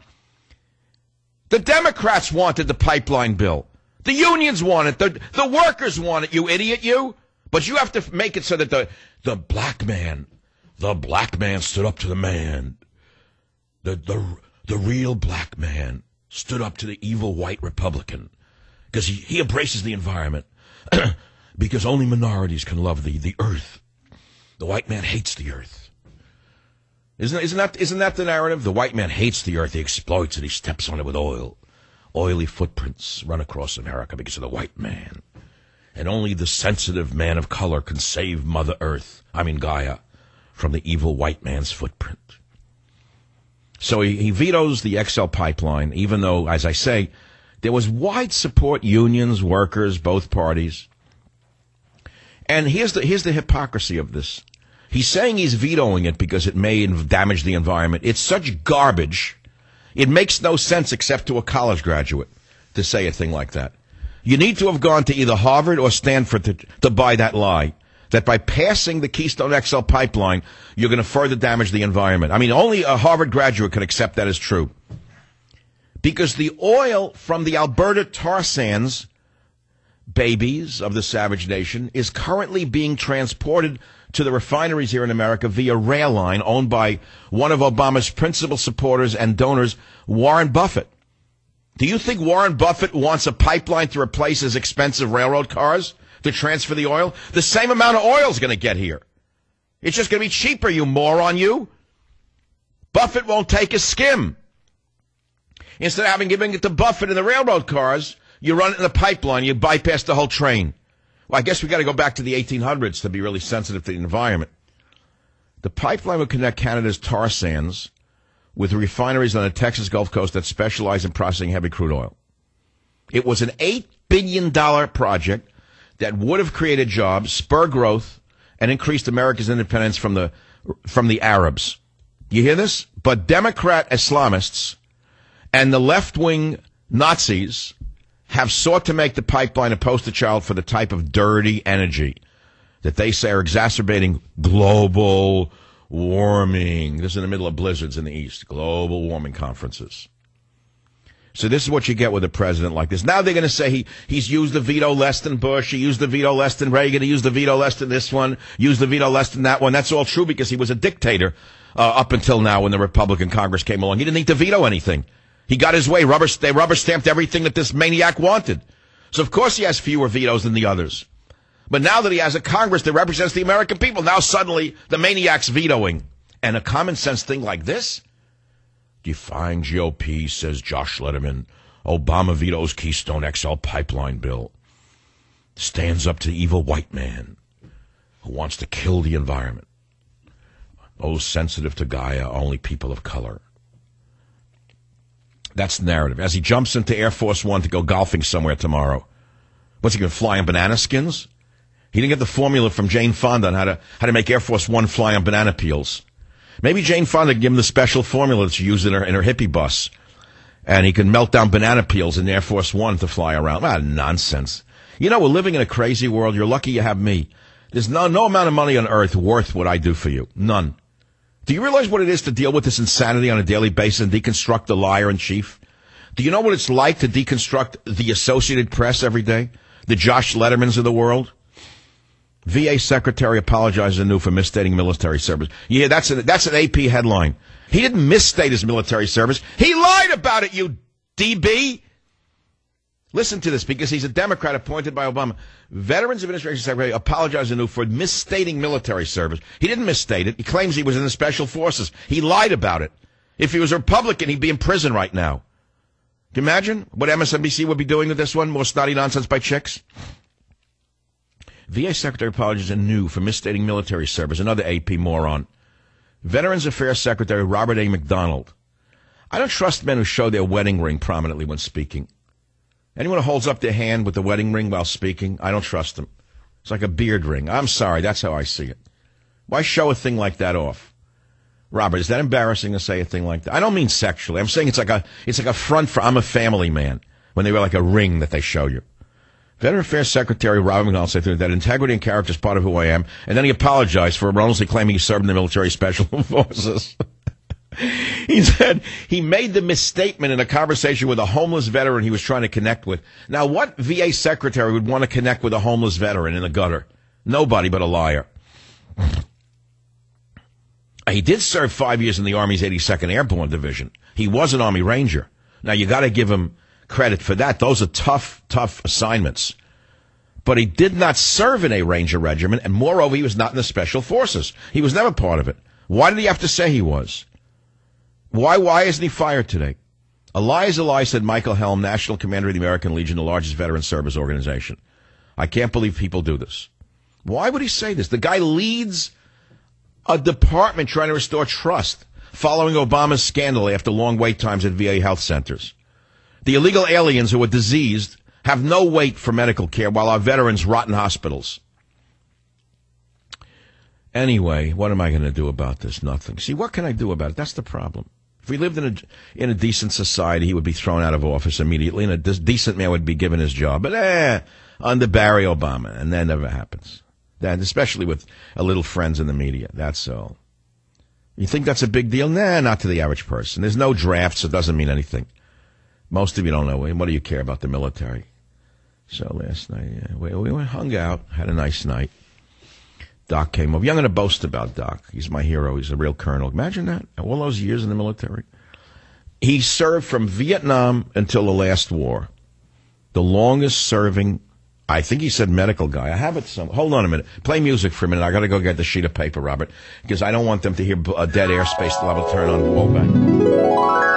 The Democrats wanted the pipeline bill. The unions want it. The, the workers want it, you idiot, you. But you have to make it so that the, the black man, the black man stood up to the man. The, the the real black man stood up to the evil white Republican because he, he embraces the environment because only minorities can love the, the earth. The white man hates the earth. Isn't, isn't, that, isn't that the narrative? The white man hates the earth. He exploits it. He steps on it with oil. Oily footprints run across America because of the white man. And only the sensitive man of color can save Mother Earth, I mean Gaia, from the evil white man's footprint. So he, he vetoes the X L pipeline, even though, as I say, there was wide support, unions, workers, both parties. And here's the here's the hypocrisy of this. He's saying he's vetoing it because it may damage the environment. It's such garbage. It makes no sense except to a college graduate to say a thing like that. You need to have gone to either Harvard or Stanford to, to buy that lie. That by passing the Keystone X L pipeline, you're going to further damage the environment. I mean, only a Harvard graduate could accept that as true. Because the oil from the Alberta tar sands, babies of the savage nation, is currently being transported to the refineries here in America via rail line owned by one of Obama's principal supporters and donors, Warren Buffett. Do you think Warren Buffett wants a pipeline to replace his expensive railroad cars? To transfer the oil? The same amount of oil is going to get here. It's just going to be cheaper, you moron, you. Buffett won't take a skim. Instead of having given it to Buffett in the railroad cars, you run it in the pipeline, you bypass the whole train. Well, I guess we got to go back to the eighteen hundreds to be really sensitive to the environment. The pipeline would connect Canada's tar sands with refineries on the Texas Gulf Coast that specialize in processing heavy crude oil. It was an eight billion dollars project that would have created jobs, spur growth, and increased America's independence from the from the Arabs. You hear this? But Democrat Islamists and the left-wing Nazis have sought to make the pipeline a poster child for the type of dirty energy that they say are exacerbating global warming. This is in the middle of blizzards in the East. Global warming conferences. So this is what you get with a president like this. Now they're going to say he he's used the veto less than Bush, he used the veto less than Reagan, he used the veto less than this one, used the veto less than that one. That's all true because he was a dictator uh, up until now when the Republican Congress came along. He didn't need to veto anything. He got his way. Rubber, they rubber stamped everything that this maniac wanted. So of course he has fewer vetoes than the others. But now that he has a Congress that represents the American people, now suddenly the maniac's vetoing. And a common sense thing like this? Defying G O P, says Josh Lederman. Obama vetoes Keystone X L pipeline bill. Stands up to the evil white man who wants to kill the environment. Those sensitive to Gaia, only people of color. That's the narrative. As he jumps into Air Force One to go golfing somewhere tomorrow. What's he going to fly on banana skins? He didn't get the formula from Jane Fonda on how to, how to make Air Force One fly on banana peels. Maybe Jane Fonda can give him the special formula that she used in her in her hippie bus. And he can melt down banana peels in Air Force One to fly around. Ah, nonsense. You know, we're living in a crazy world. You're lucky you have me. There's no, no amount of money on earth worth what I do for you. None. Do you realize what it is to deal with this insanity on a daily basis and deconstruct the liar in chief? Do you know what it's like to deconstruct the Associated Press every day? The Josh Ledermans of the world? V A secretary apologizes anew for misstating military service. Yeah, that's a, that's an A P headline. He didn't misstate his military service. He lied about it, you D B. Listen to this, because he's a Democrat appointed by Obama. Veterans Administration Secretary apologizes anew for misstating military service. He didn't misstate it. He claims he was in the Special Forces. He lied about it. If he was a Republican, he'd be in prison right now. Can you imagine what M S N B C would be doing with this one? More snotty nonsense by chicks? V A Secretary apologizes anew for misstating military service. Another A P moron. Veterans Affairs Secretary Robert A. McDonald. I don't trust men who show their wedding ring prominently when speaking. Anyone who holds up their hand with the wedding ring while speaking, I don't trust them. It's like a beard ring. I'm sorry, that's how I see it. Why show a thing like that off? Robert, is that embarrassing to say a thing like that? I don't mean sexually. I'm saying it's like a it's like a front for I'm a family man when they wear like a ring that they show you. Veteran Affairs Secretary Robert McDonald said that integrity and character is part of who I am, and then he apologized for erroneously claiming he served in the military special forces. He said he made the misstatement in a conversation with a homeless veteran he was trying to connect with. Now, what V A secretary would want to connect with a homeless veteran in the gutter? Nobody but a liar. He did serve five years in the Army's eighty-second Airborne Division. He was an Army Ranger. Now, you got to give him credit for that. Those are tough, tough assignments. But he did not serve in a Ranger regiment, and moreover, he was not in the Special Forces. He was never part of it. Why did he have to say he was? Why, why isn't he fired today? A lie is a lie, said Michael Helm, National Commander of the American Legion, the largest veteran service organization. I can't believe people do this. Why would he say this? The guy leads a department trying to restore trust following Obama's scandal after long wait times at V A health centers. The illegal aliens who are diseased have no wait for medical care while our veterans rot in hospitals. Anyway, what am I going to do about this? Nothing. See, what can I do about it? That's the problem. If we lived in a, in a decent society, he would be thrown out of office immediately, and a de- decent man would be given his job. But eh, under Barry Obama, and that never happens. That, especially with a little friends in the media. That's all. You think that's a big deal? Nah, not to the average person. There's no draft, so it doesn't mean anything. Most of you don't know. What do you care about the military? So last night, yeah, we, we hung out, had a nice night. Doc came over. I'm going to boast about Doc. He's my hero. He's a real colonel. Imagine that. All those years in the military. He served from Vietnam until the last war. The longest serving, I think he said medical guy. I have it some. Hold on a minute. Play music for a minute. I got to go get the sheet of paper, Robert, because I don't want them to hear a dead airspace level turn on Wallback.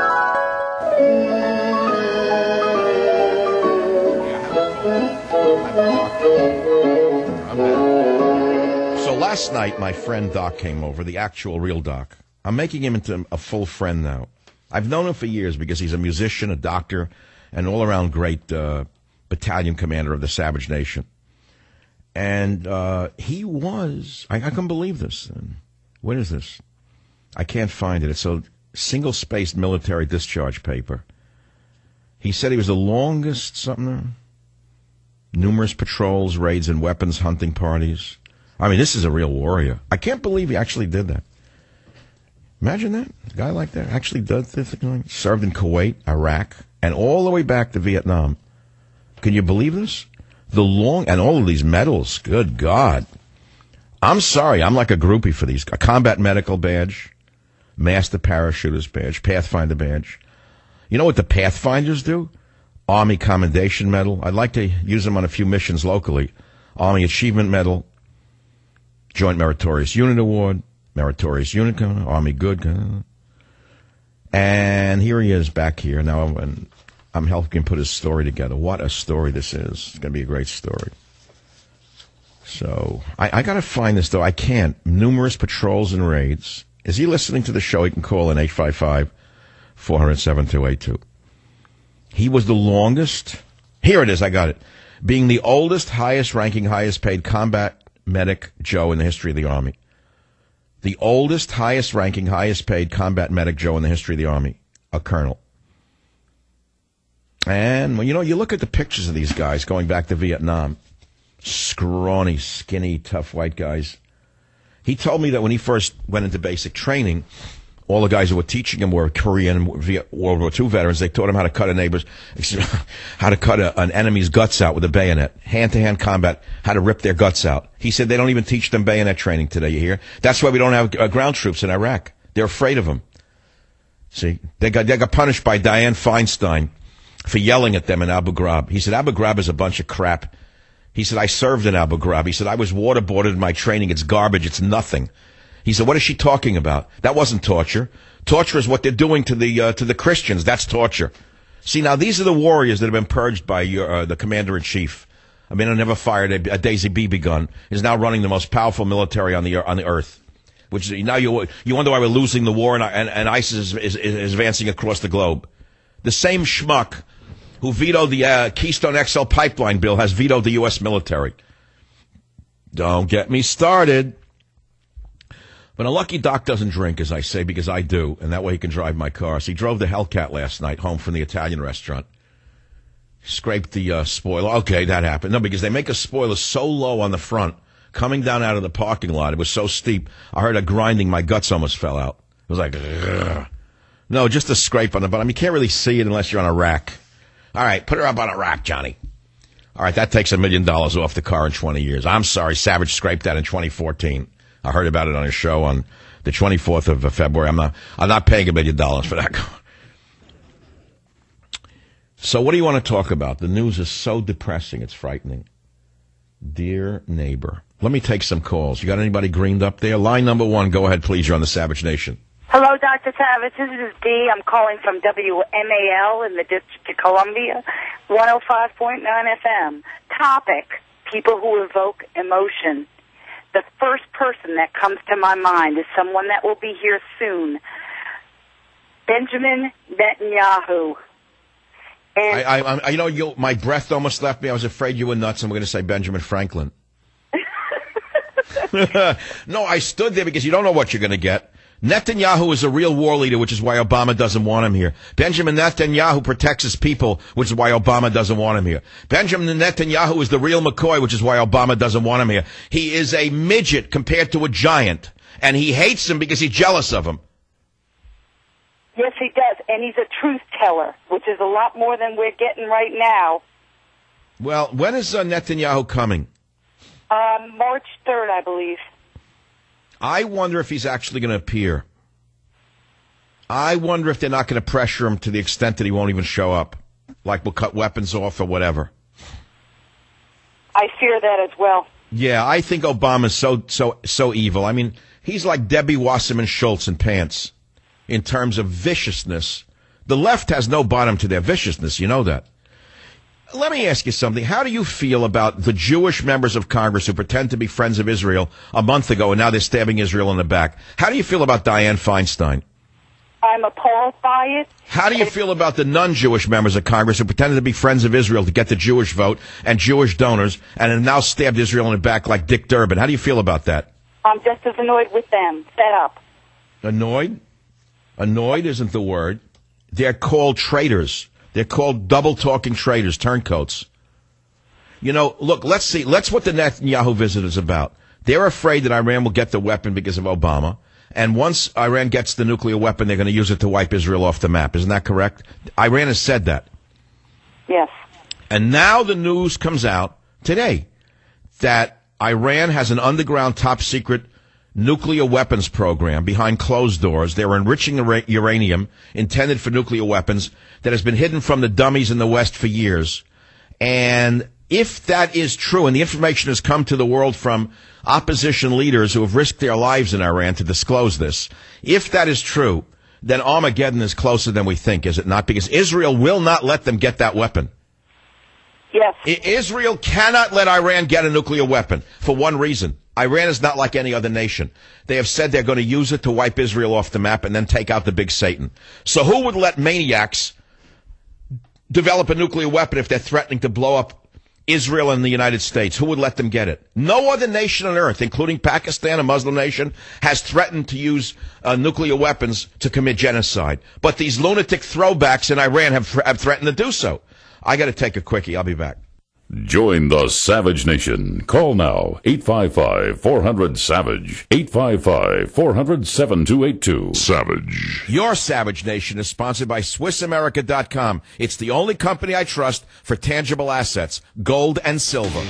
So last night, my friend Doc came over, the actual real Doc. I'm making him into a full friend now. I've known him for years because he's a musician, a doctor, and all-around great uh, battalion commander of the Savage Nation. And uh, he was, I, I couldn't believe this. What is this? I can't find it. It's a single-spaced military discharge paper. He said he was the longest something, numerous patrols, raids, and weapons hunting parties. I mean, this is a real warrior. I can't believe he actually did that. Imagine that. A guy like that actually does this. Served in Kuwait, Iraq, and all the way back to Vietnam. Can you believe this? The long, and all of these medals. Good God. I'm sorry. I'm like a groupie for these. A combat medical badge, master parachuter's badge, Pathfinder badge. You know what the Pathfinders do? Army Commendation Medal. I'd like to use them on a few missions locally. Army Achievement Medal, Joint Meritorious Unit Award, Meritorious Unit, Army Good. And here he is back here. Now I'm, I'm helping him put his story together. What a story this is. It's going to be a great story. So I, I got to find this, though. I can't. Numerous patrols and raids. Is he listening to the show? He can call in eight five five, four hundred, seven two eight two. He was the longest. Here it is. I got it. Being the oldest, highest-ranking, highest-paid combat medic Joe in the history of the Army. The oldest, highest-ranking, highest-paid combat medic Joe in the history of the Army. A colonel. And, well, you know, you look at the pictures of these guys going back to Vietnam. Scrawny, skinny, tough white guys. He told me that when he first went into basic training, all the guys who were teaching him were Korean World War Two veterans. They taught him how to cut a neighbor's, how to cut a, an enemy's guts out with a bayonet, hand-to-hand combat, how to rip their guts out. He said they don't even teach them bayonet training today, you hear? That's why we don't have uh, ground troops in Iraq. They're afraid of them. See, they got, they got punished by Dianne Feinstein for yelling at them in Abu Ghraib. He said, Abu Ghraib is a bunch of crap. He said, I served in Abu Ghraib. He said, I was waterboarded in my training. It's garbage. It's nothing. He said, what is she talking about? That wasn't torture. Torture is what they're doing to the uh, to the Christians. That's torture. See, now these are the warriors that have been purged by your, uh, the commander-in-chief. I mean, I never fired a, a Daisy B B gun. Is now running the most powerful military on the on the earth. Which now you you wonder why we're losing the war and and, and ISIS is, is, is advancing across the globe. The same schmuck who vetoed the uh, Keystone X L pipeline bill has vetoed the U S military. Don't get me started. But a lucky Doc doesn't drink, as I say, because I do, and that way he can drive my car. So he drove the Hellcat last night home from the Italian restaurant. Scraped the uh, spoiler. Okay, that happened. No, because they make a spoiler so low on the front, coming down out of the parking lot, it was so steep, I heard a grinding, my guts almost fell out. It was like, ugh. No, just a scrape on the bottom. You can't really see it unless you're on a rack. All right, put her up on a rack, Johnny. All right, that takes a million dollars off the car in twenty years. I'm sorry, Savage scraped that in twenty fourteen. I heard about it on his show on the twenty-fourth of February. I'm not, I'm not paying a million dollars for that car. So what do you want to talk about? The news is so depressing, it's frightening. Dear neighbor, let me take some calls. You got anybody greened up there? Line number one, go ahead, please. You're on the Savage Nation. Hello, Doctor Savage. This is Dee. I'm calling from W M A L in the District of Columbia, one oh five point nine F M. Topic, people who evoke emotion. The first person that comes to my mind is someone that will be here soon, Benjamin Netanyahu. And I, I, I, you know, you, my breath almost left me. I was afraid you were nuts. I'm going to say Benjamin Franklin. No, I stood there because you don't know what you're going to get. Netanyahu is a real war leader, which is why Obama doesn't want him here. Benjamin Netanyahu protects his people, which is why Obama doesn't want him here. Benjamin Netanyahu is the real McCoy, which is why Obama doesn't want him here. He is a midget compared to a giant, and he hates him because he's jealous of him. Yes, he does, and he's a truth teller, which is a lot more than we're getting right now. Well, when is uh, Netanyahu coming? Uh, March third, I believe. I wonder if he's actually going to appear. I wonder if they're not going to pressure him to the extent that he won't even show up. Like we'll cut weapons off or whatever. I fear that as well. Yeah, I think Obama's so so so evil. I mean, he's like Debbie Wasserman Schultz in pants in terms of viciousness. The left has no bottom to their viciousness, you know that. Let me ask you something. How do you feel about the Jewish members of Congress who pretend to be friends of Israel a month ago and now they're stabbing Israel in the back? How do you feel about Dianne Feinstein? I'm appalled by it. How do you feel about the non-Jewish members of Congress who pretended to be friends of Israel to get the Jewish vote and Jewish donors and have now stabbed Israel in the back like Dick Durbin? How do you feel about that? I'm just as annoyed with them. Fed up. Annoyed? Annoyed isn't the word. They're called traitors. They're called double-talking traitors, turncoats. You know, look, let's see. Let's what the Netanyahu visit is about. They're afraid that Iran will get the weapon because of Obama. And once Iran gets the nuclear weapon, they're going to use it to wipe Israel off the map. Isn't that correct? Iran has said that. Yes. And now the news comes out today that Iran has an underground top-secret nuclear weapons program behind closed doors. They're enriching uranium intended for nuclear weapons that has been hidden from the dummies in the West for years. And if that is true, and the information has come to the world from opposition leaders who have risked their lives in Iran to disclose this, if that is true, then Armageddon is closer than we think, is it not? Because Israel will not let them get that weapon. Yes. I- Israel cannot let Iran get a nuclear weapon for one reason. Iran is not like any other nation. They have said they're going to use it to wipe Israel off the map and then take out the big Satan. So who would let maniacs develop a nuclear weapon if they're threatening to blow up Israel and the United States? Who would let them get it? No other nation on earth, including Pakistan, a Muslim nation, has threatened to use uh, nuclear weapons to commit genocide. But these lunatic throwbacks in Iran have, have threatened to do so. I got to take a quickie. I'll be back. Join the Savage Nation. Call now, eight five five, four hundred, SAVAGE, eight five five, four hundred, seven two eight two. Savage. Your Savage Nation is sponsored by Swiss America dot com. It's the only company I trust for tangible assets, gold and silver.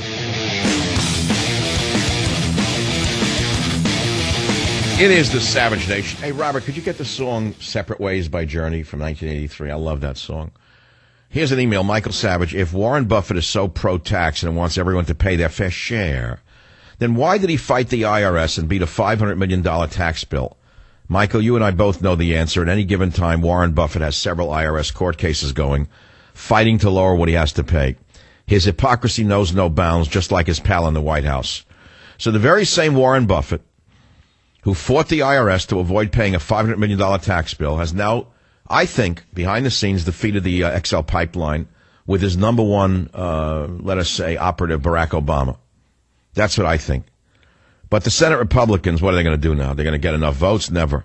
It is the Savage Nation. Hey, Robert, could you get the song Separate Ways by Journey from nineteen eighty-three? I love that song. Here's an email, Michael Savage. If Warren Buffett is so pro-tax and wants everyone to pay their fair share, then why did he fight the I R S and beat a five hundred million dollars tax bill? Michael, you and I both know the answer. At any given time, Warren Buffett has several I R S court cases going, fighting to lower what he has to pay. His hypocrisy knows no bounds, just like his pal in the White House. So the very same Warren Buffett, who fought the I R S to avoid paying a five hundred million dollars tax bill, has now, I think, behind the scenes, defeated the uh, X L pipeline with his number one, uh, let us say, operative, Barack Obama. That's what I think. But the Senate Republicans, what are they going to do now? They're going to get enough votes? Never.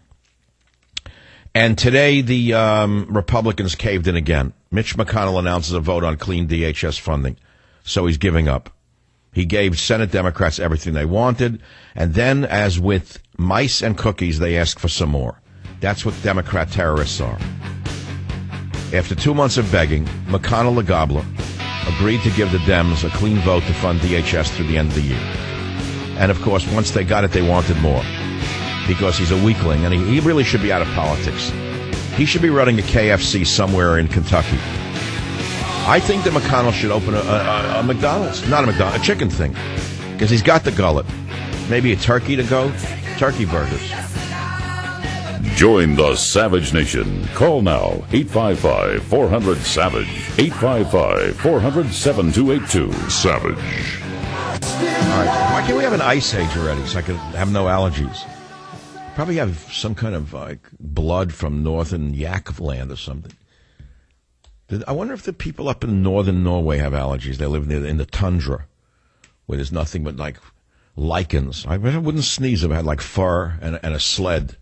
And today, the um, Republicans caved in again. Mitch McConnell announces a vote on clean D H S funding. So he's giving up. He gave Senate Democrats everything they wanted. And then, as with mice and cookies, they asked for some more. That's what Democrat terrorists are. After two months of begging, McConnell the Gobbler agreed to give the Dems a clean vote to fund D H S through the end of the year. And, of course, once they got it, they wanted more. Because he's a weakling, and he, he really should be out of politics. He should be running a K F C somewhere in Kentucky. I think that McConnell should open a, a, a McDonald's. Not a McDonald's, a chicken thing. Because he's got the gullet. Maybe a turkey to go. Turkey burgers. Join the Savage Nation. Call now, eight five five, four hundred, SAVAGE, eight five five, four hundred, seven two eight two. Savage. All right. Why can't we have an ice age already so I can have no allergies? Probably have some kind of like blood from northern yak land or something. I wonder if the people up in northern Norway have allergies. They live in the, in the tundra where there's nothing but like lichens. I wouldn't sneeze if I had like fur and, and a sled.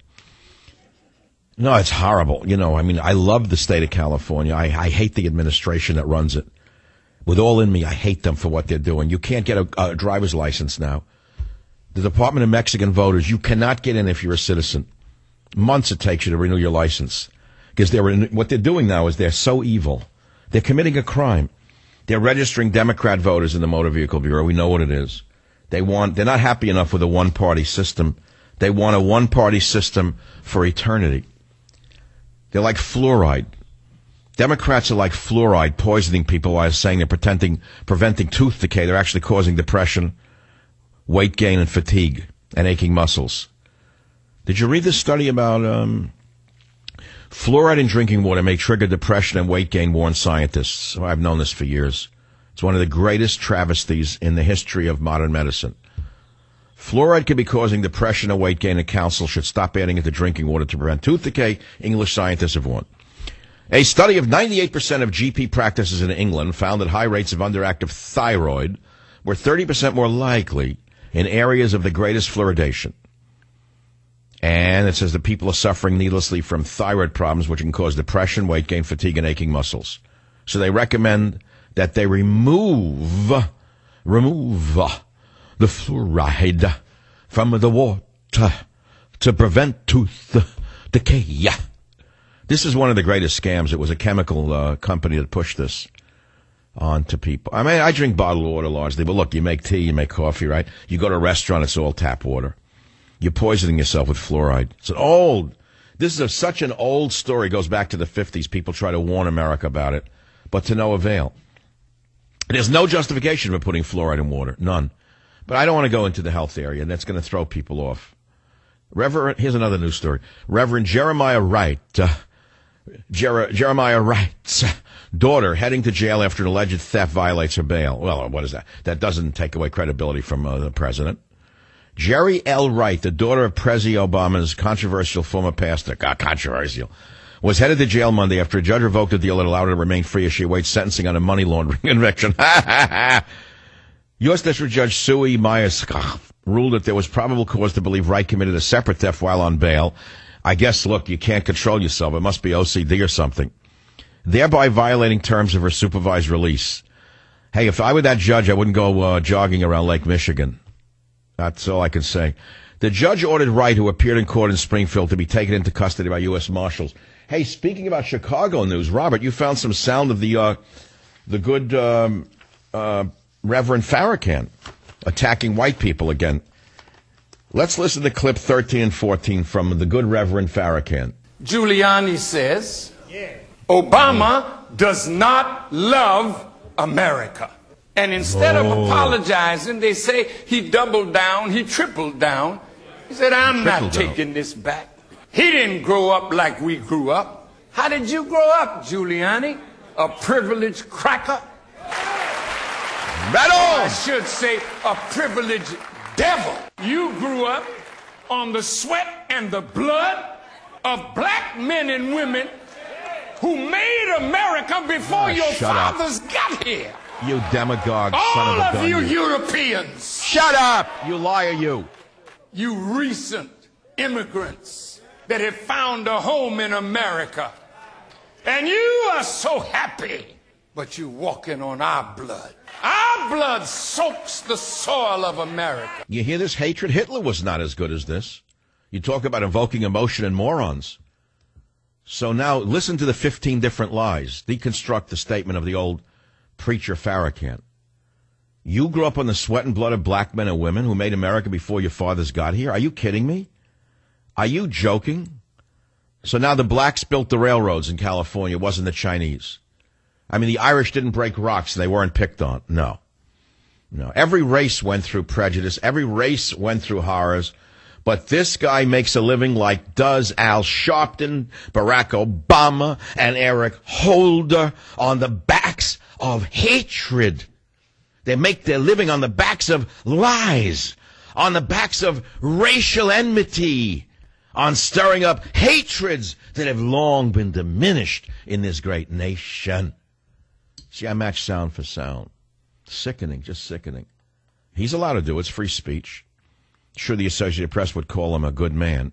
No, it's horrible. You know, I mean, I love the state of California. I, I hate the administration that runs it. With all in me, I hate them for what they're doing. You can't get a, a driver's license now. The Department of Mexican Voters, you cannot get in if you're a citizen. Months it takes you to renew your license. Because they're in, what they're doing now is they're so evil. They're committing a crime. They're registering Democrat voters in the Motor Vehicle Bureau. We know what it is. They want, they're not happy enough with a one-party system. They want a one-party system for eternity. They're like fluoride. Democrats are like fluoride, poisoning people while saying they're pretending, preventing tooth decay. They're actually causing depression, weight gain, and fatigue, and aching muscles. Did you read this study about um, fluoride in drinking water may trigger depression and weight gain, warn scientists? I've known this for years. It's one of the greatest travesties in the history of modern medicine. Fluoride could be causing depression and weight gain, and council should stop adding it to drinking water to prevent tooth decay. English scientists have warned. A study of ninety-eight percent of G P practices in England found that high rates of underactive thyroid were thirty percent more likely in areas of the greatest fluoridation. And it says that people are suffering needlessly from thyroid problems, which can cause depression, weight gain, fatigue, and aching muscles. So they recommend that they remove, remove the fluoride from the water to prevent tooth decay. This is one of the greatest scams. It was a chemical uh, company that pushed this on to people. I mean, I drink bottled water largely, but look, you make tea, you make coffee, right? You go to a restaurant, it's all tap water. You're poisoning yourself with fluoride. It's an old, this is a, such an old story. It goes back to the fifties. People try to warn America about it, but to no avail. There's no justification for putting fluoride in water. None. But I don't want to go into the health area, and that's going to throw people off. Reverend, here's another news story. Reverend Jeremiah Wright, uh, Jer- Jeremiah Wright's daughter heading to jail after an alleged theft violates her bail. Well, what is that? That doesn't take away credibility from uh, the president. Jerry L. Wright, the daughter of President Obama's controversial former pastor, God, controversial, was headed to jail Monday after a judge revoked a deal that allowed her to remain free as she awaits sentencing on a money laundering conviction. U S District Judge Sui Myers ruled that there was probable cause to believe Wright committed a separate theft while on bail. I guess, look, you can't control yourself. It must be O C D or something. Thereby violating terms of her supervised release. Hey, if I were that judge, I wouldn't go uh, jogging around Lake Michigan. That's all I can say. The judge ordered Wright, who appeared in court in Springfield, to be taken into custody by U S Marshals. Hey, speaking about Chicago news, Robert, you found some sound of the uh, the good um, uh, Reverend Farrakhan attacking white people again. Let's listen to clip thirteen and fourteen from the good Reverend Farrakhan. Giuliani says, yeah. Obama does not love America. And instead oh. of apologizing, they say he doubled down, he tripled down. He said, I'm not down. taking this back. He didn't grow up like we grew up. How did you grow up, Giuliani? A privileged cracker? Metal! I should say a privileged devil. You grew up on the sweat and the blood of black men and women who made America before oh, your fathers up. got here. You demagogue, All son of a gun. of you, you Europeans. Shut up, you liar, you. You recent immigrants that have found a home in America. And you are so happy, but you're walking on our blood. Our blood soaks the soil of America. You hear this hatred? Hitler was not as good as this. You talk about invoking emotion and morons. So now listen to the fifteen different lies. Deconstruct the statement of the old preacher Farrakhan. You grew up on the sweat and blood of black men and women who made America before your fathers got here? Are you kidding me? Are you joking? So now the blacks built the railroads in California. It wasn't the Chinese. I mean, the Irish didn't break rocks and they weren't picked on. No. No. Every race went through prejudice. Every race went through horrors. But this guy makes a living like does Al Sharpton, Barack Obama, and Eric Holder on the backs of hatred. They make their living on the backs of lies, on the backs of racial enmity, on stirring up hatreds that have long been diminished in this great nation. See, I match sound for sound. Sickening, just sickening. He's allowed to do it. It's free speech. Sure, the Associated Press would call him a good man.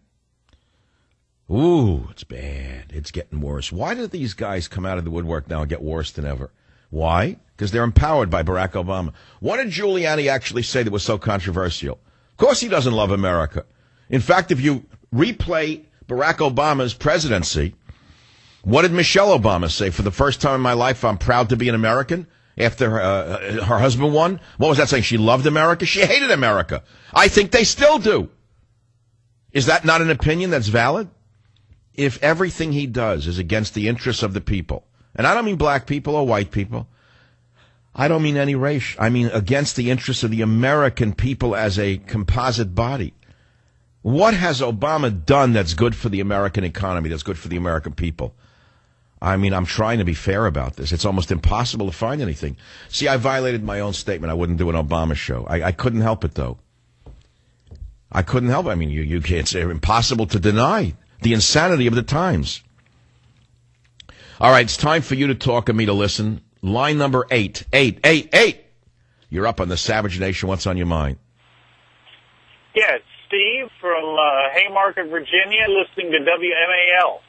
Ooh, it's bad. It's getting worse. Why do these guys come out of the woodwork now and get worse than ever? Why? Because they're empowered by Barack Obama. What did Giuliani actually say that was so controversial? Of course he doesn't love America. In fact, if you replay Barack Obama's presidency, what did Michelle Obama say? For the first time in my life, I'm proud to be an American. After her, uh, her husband won? What was that saying? She loved America? She hated America. I think they still do. Is that not an opinion that's valid? If everything he does is against the interests of the people, and I don't mean black people or white people, I don't mean any race, I mean against the interests of the American people as a composite body. What has Obama done that's good for the American economy, that's good for the American people? I mean, I'm trying to be fair about this. It's almost impossible to find anything. See, I violated my own statement. I wouldn't do an Obama show. I, I couldn't help it, though. I couldn't help it. I mean, you, you, it's impossible to deny the insanity of the times. All right, it's time for you to talk and me to listen. Line number eight. Eight, eight, eight. You're up on the Savage Nation. What's on your mind? Yeah, it's Steve from uh, Haymarket, Virginia, listening to W M A L.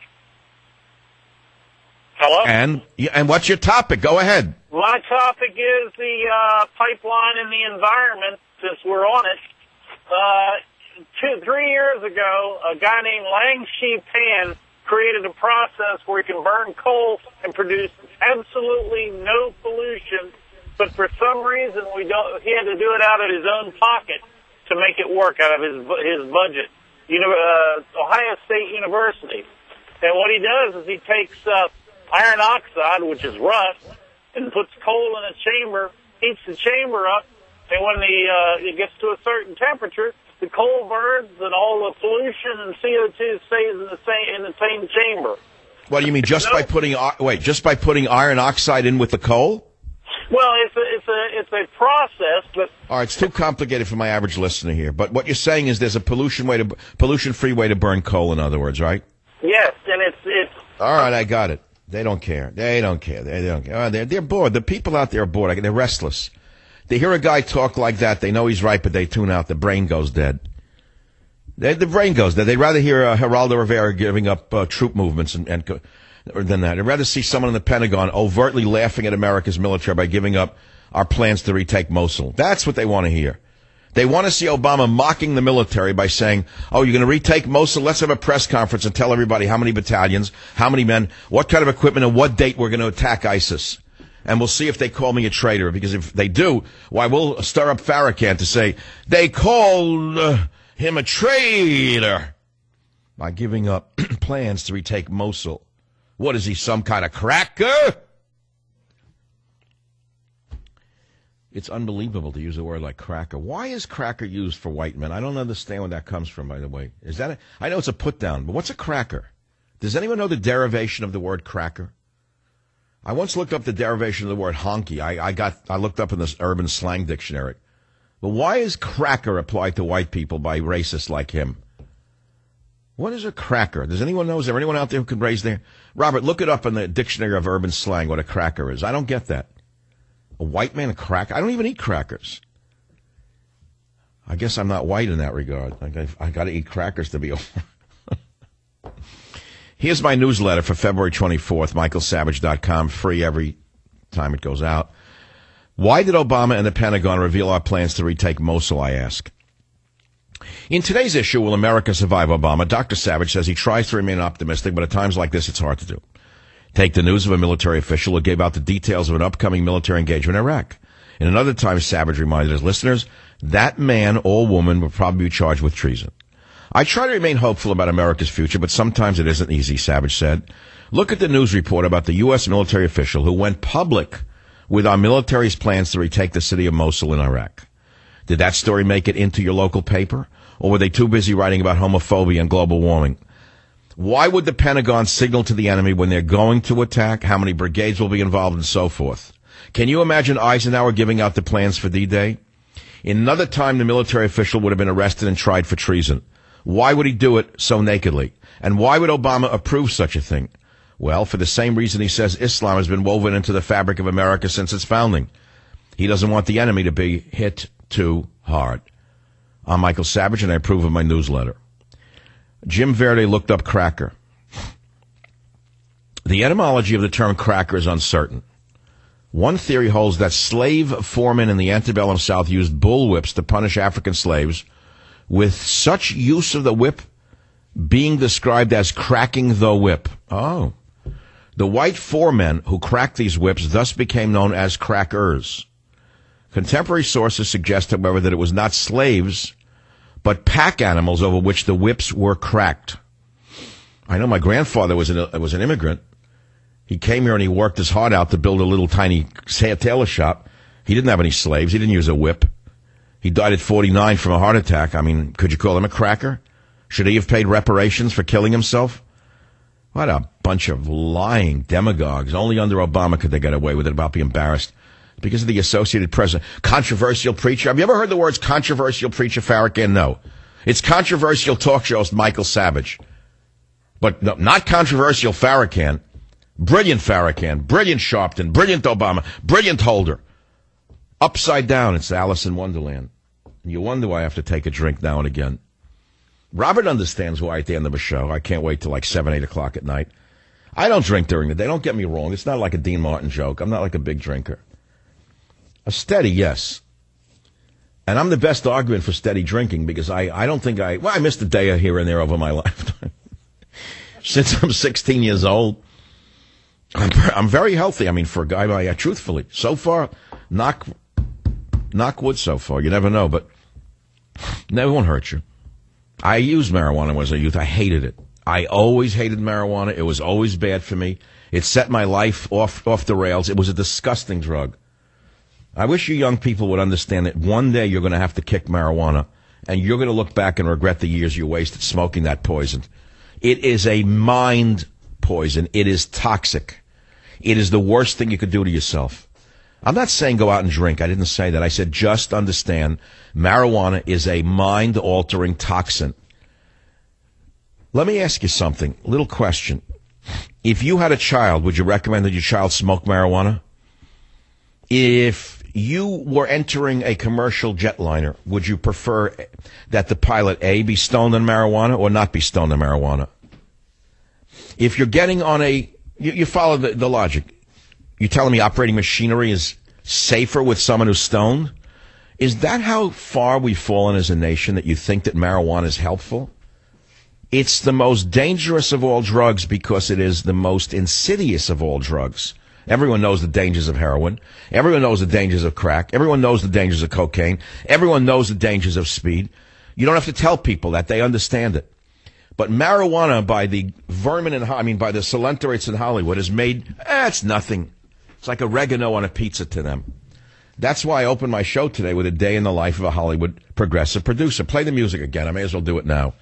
Hello? And and what's your topic? Go ahead. My topic is the uh, pipeline and the environment, since we're on it. Uh, two, three years ago, a guy named Lang Shi Pan created a process where he can burn coal and produce absolutely no pollution, but for some reason we don't. He had to do it out of his own pocket to make it work out of his his budget. You know, uh, Ohio State University. And what he does is he takes uh, iron oxide, which is rust, and puts coal in a chamber, heats the chamber up, and when the uh, it gets to a certain temperature, the coal burns and all the pollution and C O two stays in the same in the same chamber. What do you mean? Just no, by putting wait, just by putting iron oxide in with the coal? Well, it's a it's a it's a process, but all right, it's too complicated for my average listener here. But what you're saying is there's a pollution way to pollution free way to burn coal. In other words, right? Yes, and it's it's. All right, I got it. They don't care. They don't care. They don't care. Oh, they're they're bored. The people out there are bored. They're restless. They hear a guy talk like that. They know he's right, but they tune out. The brain goes dead. They, the brain goes dead. They'd rather hear uh, Geraldo Rivera giving up uh, troop movements and, and than that. I'd rather see someone in the Pentagon overtly laughing at America's military by giving up our plans to retake Mosul. That's what they want to hear. They want to see Obama mocking the military by saying, oh, you're going to retake Mosul? Let's have a press conference and tell everybody how many battalions, how many men, what kind of equipment, and what date we're going to attack ISIS. And we'll see if they call me a traitor, because if they do, why, we'll stir up Farrakhan to say, they called uh, him a traitor by giving up plans to retake Mosul. What is he, some kind of cracker? It's unbelievable to use a word like cracker. Why is cracker used for white men? I don't understand where that comes from, by the way. Is that a, I know it's a put down, but what's a cracker? Does anyone know the derivation of the word cracker? I once looked up the derivation of the word honky. I, I got I looked up in this urban slang dictionary. But why is cracker applied to white people by racists like him? What is a cracker? Does anyone know? Is there anyone out there who can raise their... Robert, look it up in the dictionary of urban slang, what a cracker is. I don't get that. A white man, a cracker? I don't even eat crackers. I guess I'm not white in that regard. I, I got to eat crackers to be... Here's my newsletter for February twenty-fourth, michael savage dot com, free every time it goes out. Why did Obama and the Pentagon reveal our plans to retake Mosul, I ask? In today's issue, Will America Survive Obama? Doctor Savage says he tries to remain optimistic, but at times like this, it's hard to do. Take the news of a military official who gave out the details of an upcoming military engagement in Iraq. In another time, Savage reminded his listeners, that man or woman will probably be charged with treason. I try to remain hopeful about America's future, but sometimes it isn't easy, Savage said. Look at the news report about the U S military official who went public with our military's plans to retake the city of Mosul in Iraq. Did that story make it into your local paper? Or were they too busy writing about homophobia and global warming? Why would the Pentagon signal to the enemy when they're going to attack, how many brigades will be involved, and so forth? Can you imagine Eisenhower giving out the plans for D-Day? In another time, the military official would have been arrested and tried for treason. Why would he do it so nakedly? And why would Obama approve such a thing? Well, for the same reason he says Islam has been woven into the fabric of America since its founding. He doesn't want the enemy to be hit too hard. I'm Michael Savage, and I approve of my newsletter. Jim Verde looked up cracker. The etymology of the term cracker is uncertain. One theory holds that slave foremen in the antebellum South used bullwhips to punish African slaves, with such use of the whip being described as cracking the whip. Oh. The white foremen who cracked these whips thus became known as crackers. Contemporary sources suggest, however, that it was not slaves, but pack animals over which the whips were cracked. I know my grandfather was an, was an immigrant. He came here and he worked his heart out to build a little tiny tailor shop. He didn't have any slaves. He didn't use a whip. He died at forty-nine from a heart attack. I mean, could you call him a cracker? Should he have paid reparations for killing himself? What a bunch of lying demagogues. Only under Obama could they get away with it about being embarrassed. Because of the Associated Press. Controversial preacher. Have you ever heard the words controversial preacher Farrakhan? No. It's controversial talk show host Michael Savage. But no, not controversial Farrakhan. Brilliant Farrakhan. Brilliant Sharpton. Brilliant Obama. Brilliant Holder. Upside down, it's Alice in Wonderland. You wonder why I have to take a drink now and again. Robert understands why at the end of a show. I can't wait till like seven, eight o'clock at night. I don't drink during the day. Don't get me wrong. It's not like a Dean Martin joke. I'm not like a big drinker. A steady, yes. And I'm the best argument for steady drinking because I, I don't think I... Well, I missed a day here and there over my lifetime. Since I'm sixteen years old, I'm, I'm very healthy. I mean, for a guy, my, uh, truthfully, so far, knock, knock wood so far. You never know, but never won't hurt you. I used marijuana when I was a youth. I hated it. I always hated marijuana. It was always bad for me. It set my life off, off the rails. It was a disgusting drug. I wish you young people would understand that one day you're going to have to kick marijuana, and you're going to look back and regret the years you wasted smoking that poison. It is a mind poison. It is toxic. It is the worst thing you could do to yourself. I'm not saying go out and drink. I didn't say that. I said just understand marijuana is a mind-altering toxin. Let me ask you something. Little question. If you had a child, would you recommend that your child smoke marijuana? If you were entering a commercial jetliner, would you prefer that the pilot, A, be stoned on marijuana or not be stoned on marijuana? If you're getting on a... You, you follow the, the logic. You're telling me operating machinery is safer with someone who's stoned? Is that how far we've fallen as a nation, that you think that marijuana is helpful? It's the most dangerous of all drugs because it is the most insidious of all drugs. Everyone knows the dangers of heroin. Everyone knows the dangers of crack. Everyone knows the dangers of cocaine. Everyone knows the dangers of speed. You don't have to tell people that. They understand it. But marijuana, by the vermin in, I mean, by the salentarates in Hollywood, is made, eh, it's nothing. It's like oregano on a pizza to them. That's why I opened my show today with a day in the life of a Hollywood progressive producer. Play the music again. I may as well do it now.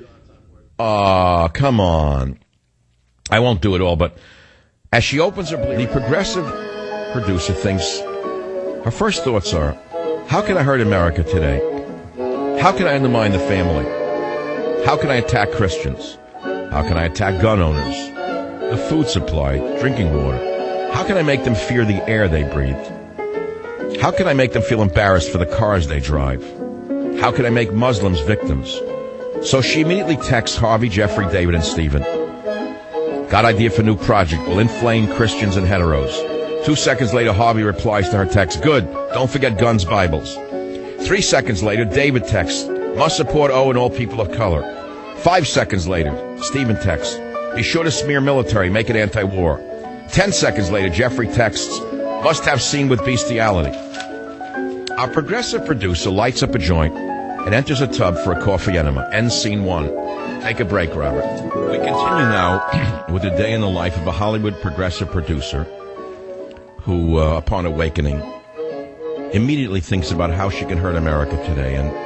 Oh, come on. I won't do it all, but as she opens her, the progressive producer thinks, her first thoughts are, how can I hurt America today? How can I undermine the family? How can I attack Christians? How can I attack gun owners? The food supply, drinking water. How can I make them fear the air they breathe? How can I make them feel embarrassed for the cars they drive? How can I make Muslims victims? So she immediately texts Harvey, Jeffrey, David, and Stephen. Got idea for new project. Will inflame Christians and heteros. Two seconds later, Harvey replies to her text. Good. Don't forget guns, Bibles. Three seconds later, David texts. Must support O and all people of color. Five seconds later, Stephen texts. Be sure to smear military. Make it anti-war. Ten seconds later, Jeffrey texts. Must have scene with bestiality. Our progressive producer lights up a joint and enters a tub for a coffee enema. End scene one. Take a break, Robert. We continue now with a day in the life of a Hollywood progressive producer who, uh, upon awakening, immediately thinks about how she can hurt America today. And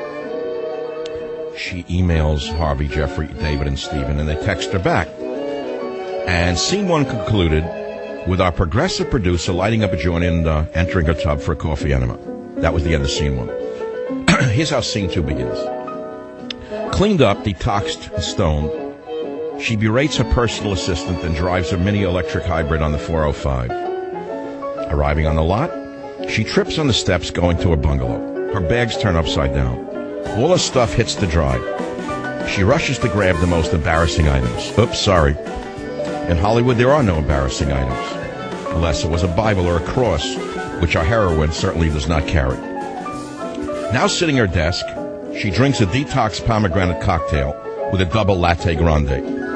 she emails Harvey, Jeffrey, David, and Stephen, and they text her back. And scene one concluded with our progressive producer lighting up a joint and uh, entering a tub for a coffee enema. That was the end of scene one. Here's how scene two begins. Cleaned up, detoxed, and stoned, she berates her personal assistant and drives her mini electric hybrid on the four oh five. Arriving on the lot, she trips on the steps going to her bungalow. Her bags turn upside down. All her stuff hits the drive. She rushes to grab the most embarrassing items. Oops, sorry. In Hollywood, there are no embarrassing items, unless it was a Bible or a cross, which our heroine certainly does not carry. Now sitting at her desk, she drinks a detox pomegranate cocktail with a double latte grande.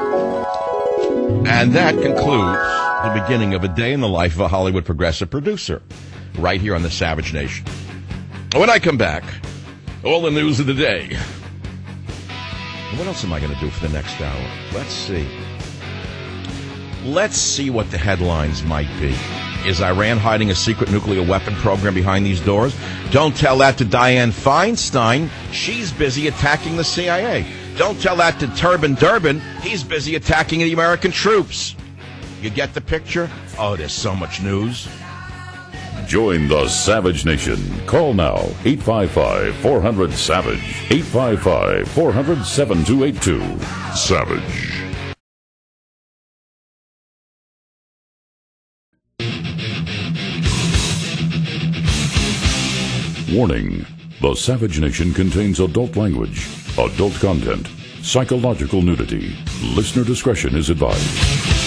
And that concludes the beginning of a day in the life of a Hollywood progressive producer, right here on the Savage Nation. When I come back, all the news of the day. What else am I going to do for the next hour? Let's see. Let's see what the headlines might be. Is Iran hiding a secret nuclear weapon program behind these doors? Don't tell that to Dianne Feinstein. She's busy attacking the C I A. Don't tell that to Turban Durbin. He's busy attacking the American troops. You get the picture? Oh, there's so much news. Join the Savage Nation. Call now, eight five five, four hundred, SAVAGE, eight five five, four hundred, seven two eight two. Savage. Warning. The Savage Nation contains adult language, adult content, psychological nudity. Listener discretion is advised.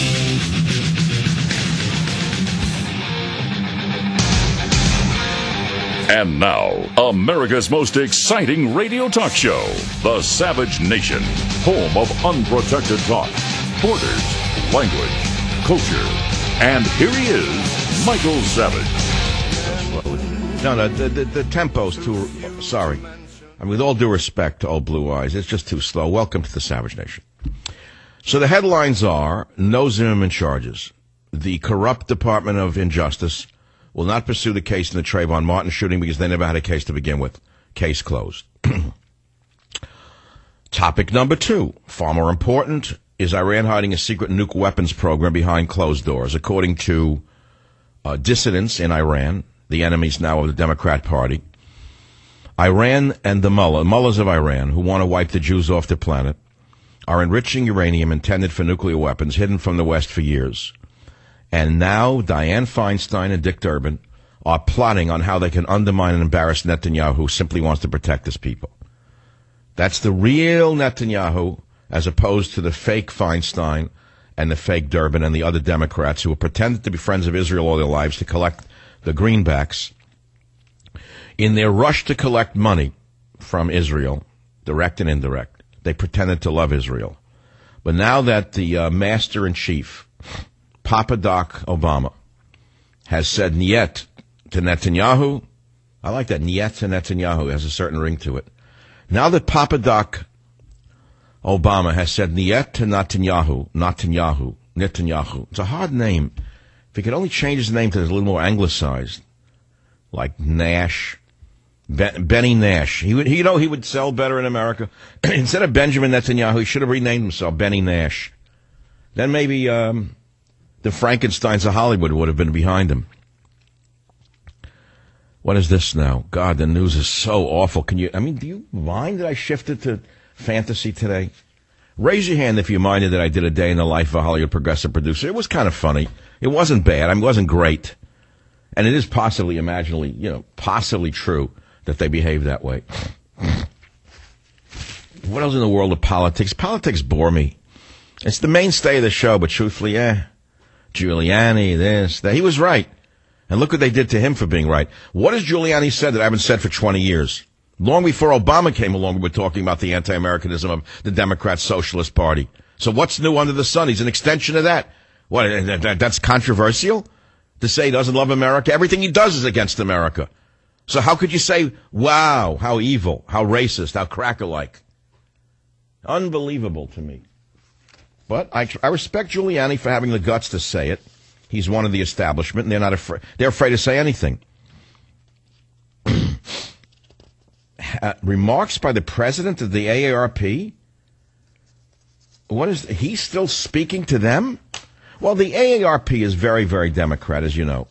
And now, America's most exciting radio talk show, The Savage Nation, home of unprotected talk, borders, language, culture. And here he is, Michael Savage. No, no, the, the, the tempo's too, sorry. I mean, with all due respect to old Blue Eyes, it's just too slow. Welcome to the Savage Nation. So the headlines are, no Zimmerman charges. The corrupt Department of Injustice will not pursue the case in the Trayvon Martin shooting because they never had a case to begin with. Case closed. Topic number two, far more important, is Iran hiding a secret nuke weapons program behind closed doors. According to uh, dissidents in Iran, the enemies now of the Democrat Party, Iran and the mullah, mullahs of Iran, who want to wipe the Jews off the planet, are enriching uranium intended for nuclear weapons hidden from the West for years. And now Dianne Feinstein and Dick Durbin are plotting on how they can undermine and embarrass Netanyahu, who simply wants to protect his people. That's the real Netanyahu, as opposed to the fake Feinstein and the fake Durbin and the other Democrats who have pretended to be friends of Israel all their lives to collect the greenbacks, in their rush to collect money from Israel, direct and indirect, they pretended to love Israel. But now that the uh, master-in-chief, Papa Doc Obama, has said niet to Netanyahu, I like that, niet to Netanyahu, has a certain ring to it. Now that Papa Doc Obama has said niet to Netanyahu, Netanyahu, Netanyahu, it's a hard name. If he could only change his name to a little more anglicized, like Nash, ben, Benny Nash. He would, he, you know, he would sell better in America. Instead of Benjamin Netanyahu, he should have renamed himself Benny Nash. Then maybe um, the Frankensteins of Hollywood would have been behind him. What is this now? God, the news is so awful. Can you, I mean, do you mind that I shifted to fantasy today? Raise your hand if you minded that I did a day in the life of a Hollywood progressive producer. It was kind of funny. It wasn't bad. I mean, it wasn't great. And it is possibly, imaginably, you know, possibly true that they behave that way. What else in the world of politics? Politics bore me. It's the mainstay of the show, but truthfully, eh. Giuliani, this, that. He was right. And look what they did to him for being right. What has Giuliani said that I haven't said for twenty years? Long before Obama came along, we were talking about the anti-Americanism of the Democrat Socialist Party. So what's new under the sun? He's an extension of that. What, that's controversial? To say he doesn't love America? Everything he does is against America. So how could you say, wow, how evil, how racist, how cracker-like? Unbelievable to me. But I, I respect Giuliani for having the guts to say it. He's one of the establishment, and they're not afraid. They're afraid to say anything. uh, remarks by the president of the A A R P? What is, he's still speaking to them? Well, the A A R P is very, very Democrat, as you know.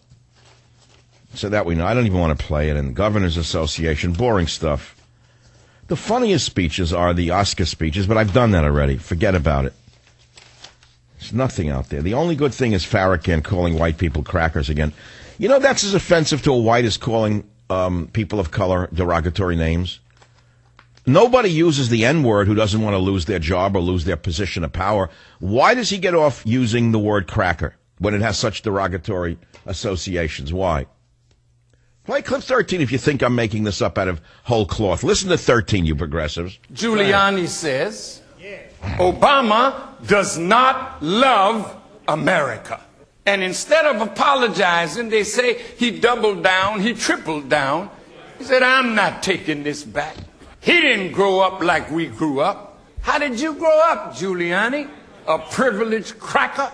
So that we know. I don't even want to play it. And Governors Association, boring stuff. The funniest speeches are the Oscar speeches, but I've done that already. Forget about it. There's nothing out there. The only good thing is Farrakhan calling white people crackers again. You know, that's as offensive to a white as calling um, people of color derogatory names. Nobody uses the N-word who doesn't want to lose their job or lose their position of power. Why does he get off using the word cracker when it has such derogatory associations? Why? Play clip thirteen if you think I'm making this up out of whole cloth. Listen to thirteen, you progressives. Giuliani says, Obama does not love America. And instead of apologizing, they say he doubled down, he tripled down. He said, I'm not taking this back. He didn't grow up like we grew up. How did you grow up, Giuliani? A privileged cracker?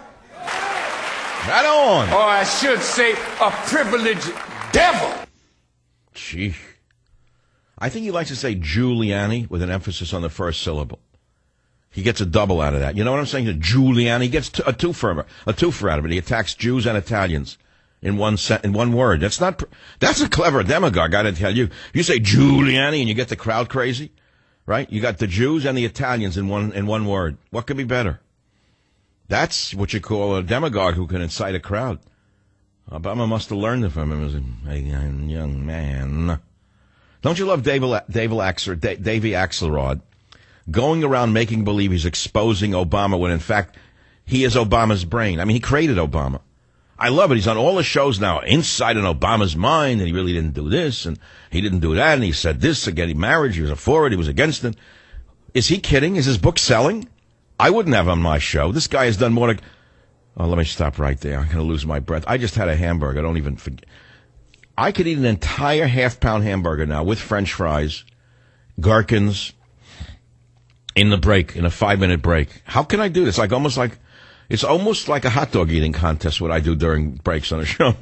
Right on. Or I should say, a privileged devil. Gee. I think he likes to say Giuliani with an emphasis on the first syllable. He gets a double out of that. You know what I'm saying? Giuliani gets t- a twofer, a twofer out of it. He attacks Jews and Italians in one set, in one word. That's not. Pr- that's a clever demagogue. I gotta tell you. You say Giuliani and you get the crowd crazy, right? You got the Jews and the Italians in one in one word. What could be better? That's what you call a demagogue who can incite a crowd. Obama must have learned it from him as a young man. Don't you love David David Axel, Davey Axelrod? Going around making believe he's exposing Obama when, in fact, he is Obama's brain. I mean, he created Obama. I love it. He's on all the shows now, inside in Obama's mind, and he really didn't do this, and he didn't do that, and he said this again, marriage, he was for it, he was against it. Is he kidding? Is his book selling? I wouldn't have him on my show. This guy has done more to... Oh, let me stop right there. I'm going to lose my breath. I just had a hamburger. I don't even forget. I could eat an entire half-pound hamburger now with French fries, gherkins... in the break, in a five-minute break. How can I do this? Like almost like, it's almost like a hot dog eating contest, what I do during breaks on the show.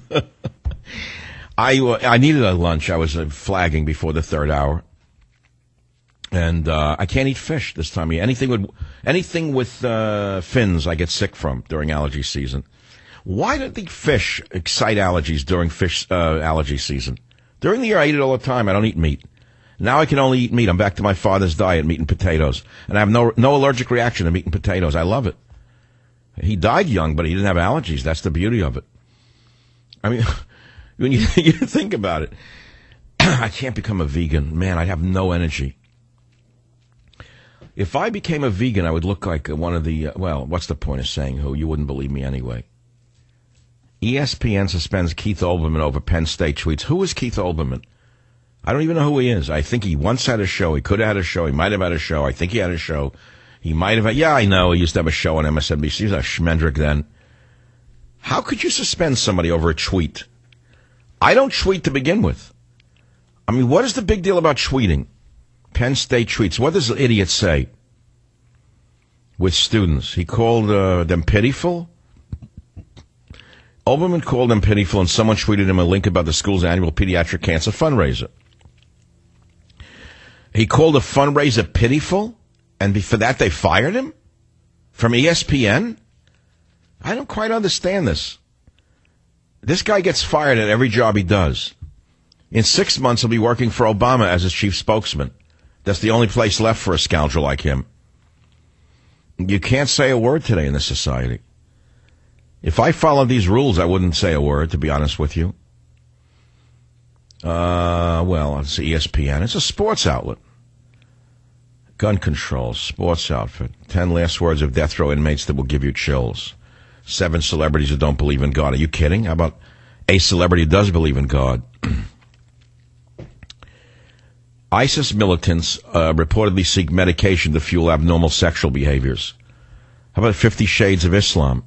I, uh, I needed a lunch. I was uh, flagging before the third hour. And uh, I can't eat fish this time of year. Anything with, anything with uh, fins I get sick from during allergy season. Why do the fish excite allergies during fish uh, allergy season? During the year, I eat it all the time. I don't eat meat. Now I can only eat meat. I'm back to my father's diet, meat and potatoes. And I have no no allergic reaction to meat and potatoes. I love it. He died young, but he didn't have allergies. That's the beauty of it. I mean, when you, you think about it, I can't become a vegan. Man, I'd have no energy. If I became a vegan, I would look like one of the, uh, well, what's the point of saying who? You wouldn't believe me anyway. E S P N suspends Keith Olbermann over Penn State tweets. Who is Keith Olbermann? I don't even know who he is. I think he once had a show. He could have had a show. He might have had a show. I think he had a show. He might have had, yeah, I know. He used to have a show on M S N B C. He was a schmendrick then. How could you suspend somebody over a tweet? I don't tweet to begin with. I mean, what is the big deal about tweeting? Penn State tweets. What does the idiot say with students? He called uh, them pitiful. Olbermann called them pitiful, and someone tweeted him a link about the school's annual pediatric cancer fundraiser. He called a fundraiser pitiful, and for that they fired him? From E S P N? I don't quite understand this. This guy gets fired at every job he does. In six months, he'll be working for Obama as his chief spokesman. That's the only place left for a scoundrel like him. You can't say a word today in this society. If I followed these rules, I wouldn't say a word, to be honest with you. Uh, well, it's E S P N. It's a sports outlet. Gun control, sports outfit. Ten last words of death row inmates that will give you chills. Seven celebrities who don't believe in God. Are you kidding? How about a celebrity who does believe in God? ISIS militants uh, reportedly seek medication to fuel abnormal sexual behaviors. How about Fifty Shades of Islam?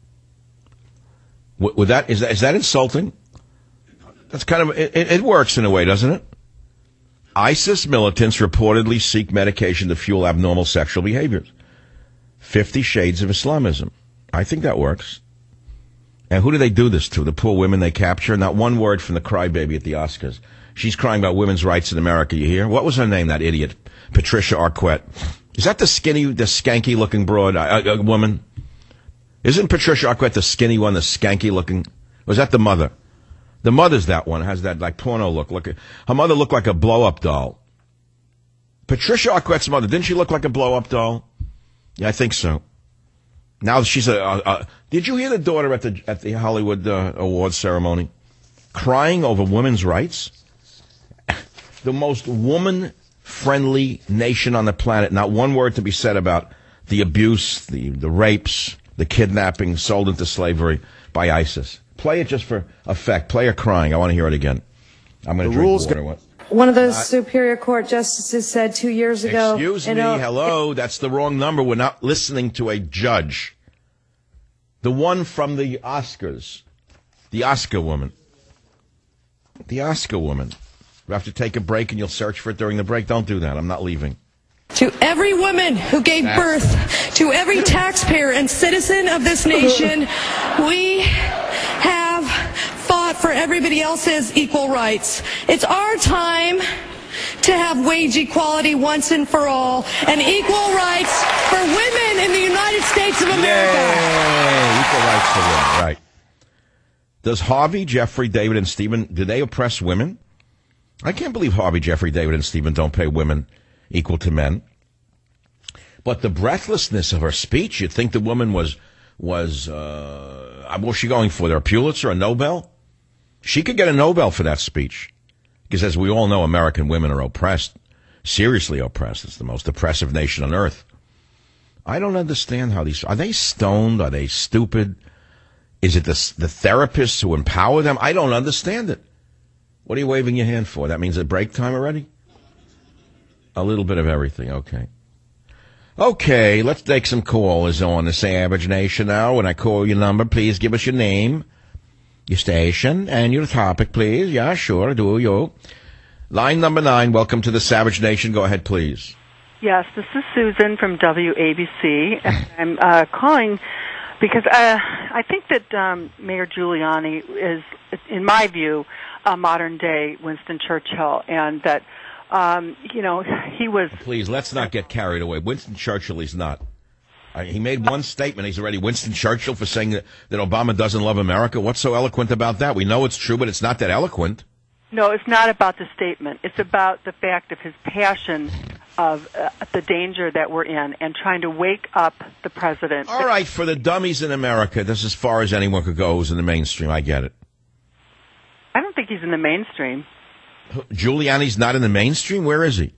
W- would that is that is that insulting? That's kind of it, it works in a way, doesn't it? ISIS militants reportedly seek medication to fuel abnormal sexual behaviors. Fifty Shades of Islamism. I think that works. And who do they do this to? The poor women they capture? Not one word from the crybaby at the Oscars. She's crying about women's rights in America, you hear? What was her name, that idiot? Patricia Arquette. Is that the skinny, the skanky-looking broad uh, uh, woman? Isn't Patricia Arquette the skinny one, the skanky-looking? Was that the mother? The mother's that one, has that like porno look. look her mother looked like a blow-up doll. Patricia Arquette's mother, didn't she look like a blow-up doll? Yeah, I think so. Now she's a, a, a... Did you hear the daughter at the at the Hollywood uh, Awards ceremony crying over women's rights? The most woman-friendly nation on the planet. Not one word to be said about the abuse, the, the rapes, the kidnapping, sold into slavery by ISIS. Play it just for effect. Play her crying. I want to hear it again. I'm going to drink rules water. Go- What? One of those uh, Superior Court justices said two years ago... Excuse me, know, hello, that's the wrong number. We're not listening to a judge. The one from the Oscars. The Oscar woman. The Oscar woman. We have to take a break and you'll search for it during the break. Don't do that. I'm not leaving. To every woman who gave birth, to every taxpayer and citizen of this nation, we have fought for everybody else's equal rights. It's our time to have wage equality once and for all, and equal rights for women in the United States of America. Yay! Equal rights for women, right. Does Harvey, Jeffrey, David, and Stephen, do they oppress women? I can't believe Harvey, Jeffrey, David, and Stephen don't pay women equal to men. But the breathlessness of her speech, you'd think the woman was, was, uh, what was she going for there, a Pulitzer, a Nobel? She could get a Nobel for that speech. Because as we all know, American women are oppressed, seriously oppressed. It's the most oppressive nation on earth. I don't understand how these, are they stoned? Are they stupid? Is it the, the therapists who empower them? I don't understand it. What are you waving your hand for? That means it's break time already? A little bit of everything, okay. Okay, let's take some calls on the Savage Nation now. When I call your number, please give us your name, your station, and your topic, please. Yeah, sure, do you. Line number nine, welcome to the Savage Nation. Go ahead, please. Yes, this is Susan from W A B C, and I'm uh, calling because uh, I think that um, Mayor Giuliani is, in my view, a modern-day Winston Churchill, and that, um, you know, he was... Please, let's not get carried away. Winston Churchill, he's not. Uh, he made one statement. He's already Winston Churchill for saying that, that Obama doesn't love America. What's so eloquent about that? We know it's true, but it's not that eloquent. No, it's not about the statement. It's about the fact of his passion of uh, the danger that we're in and trying to wake up the president. All right, for the dummies in America, that's as far as anyone could go who's in the mainstream. I get it. I don't think he's in the mainstream. Giuliani's not in the mainstream? Where is he? He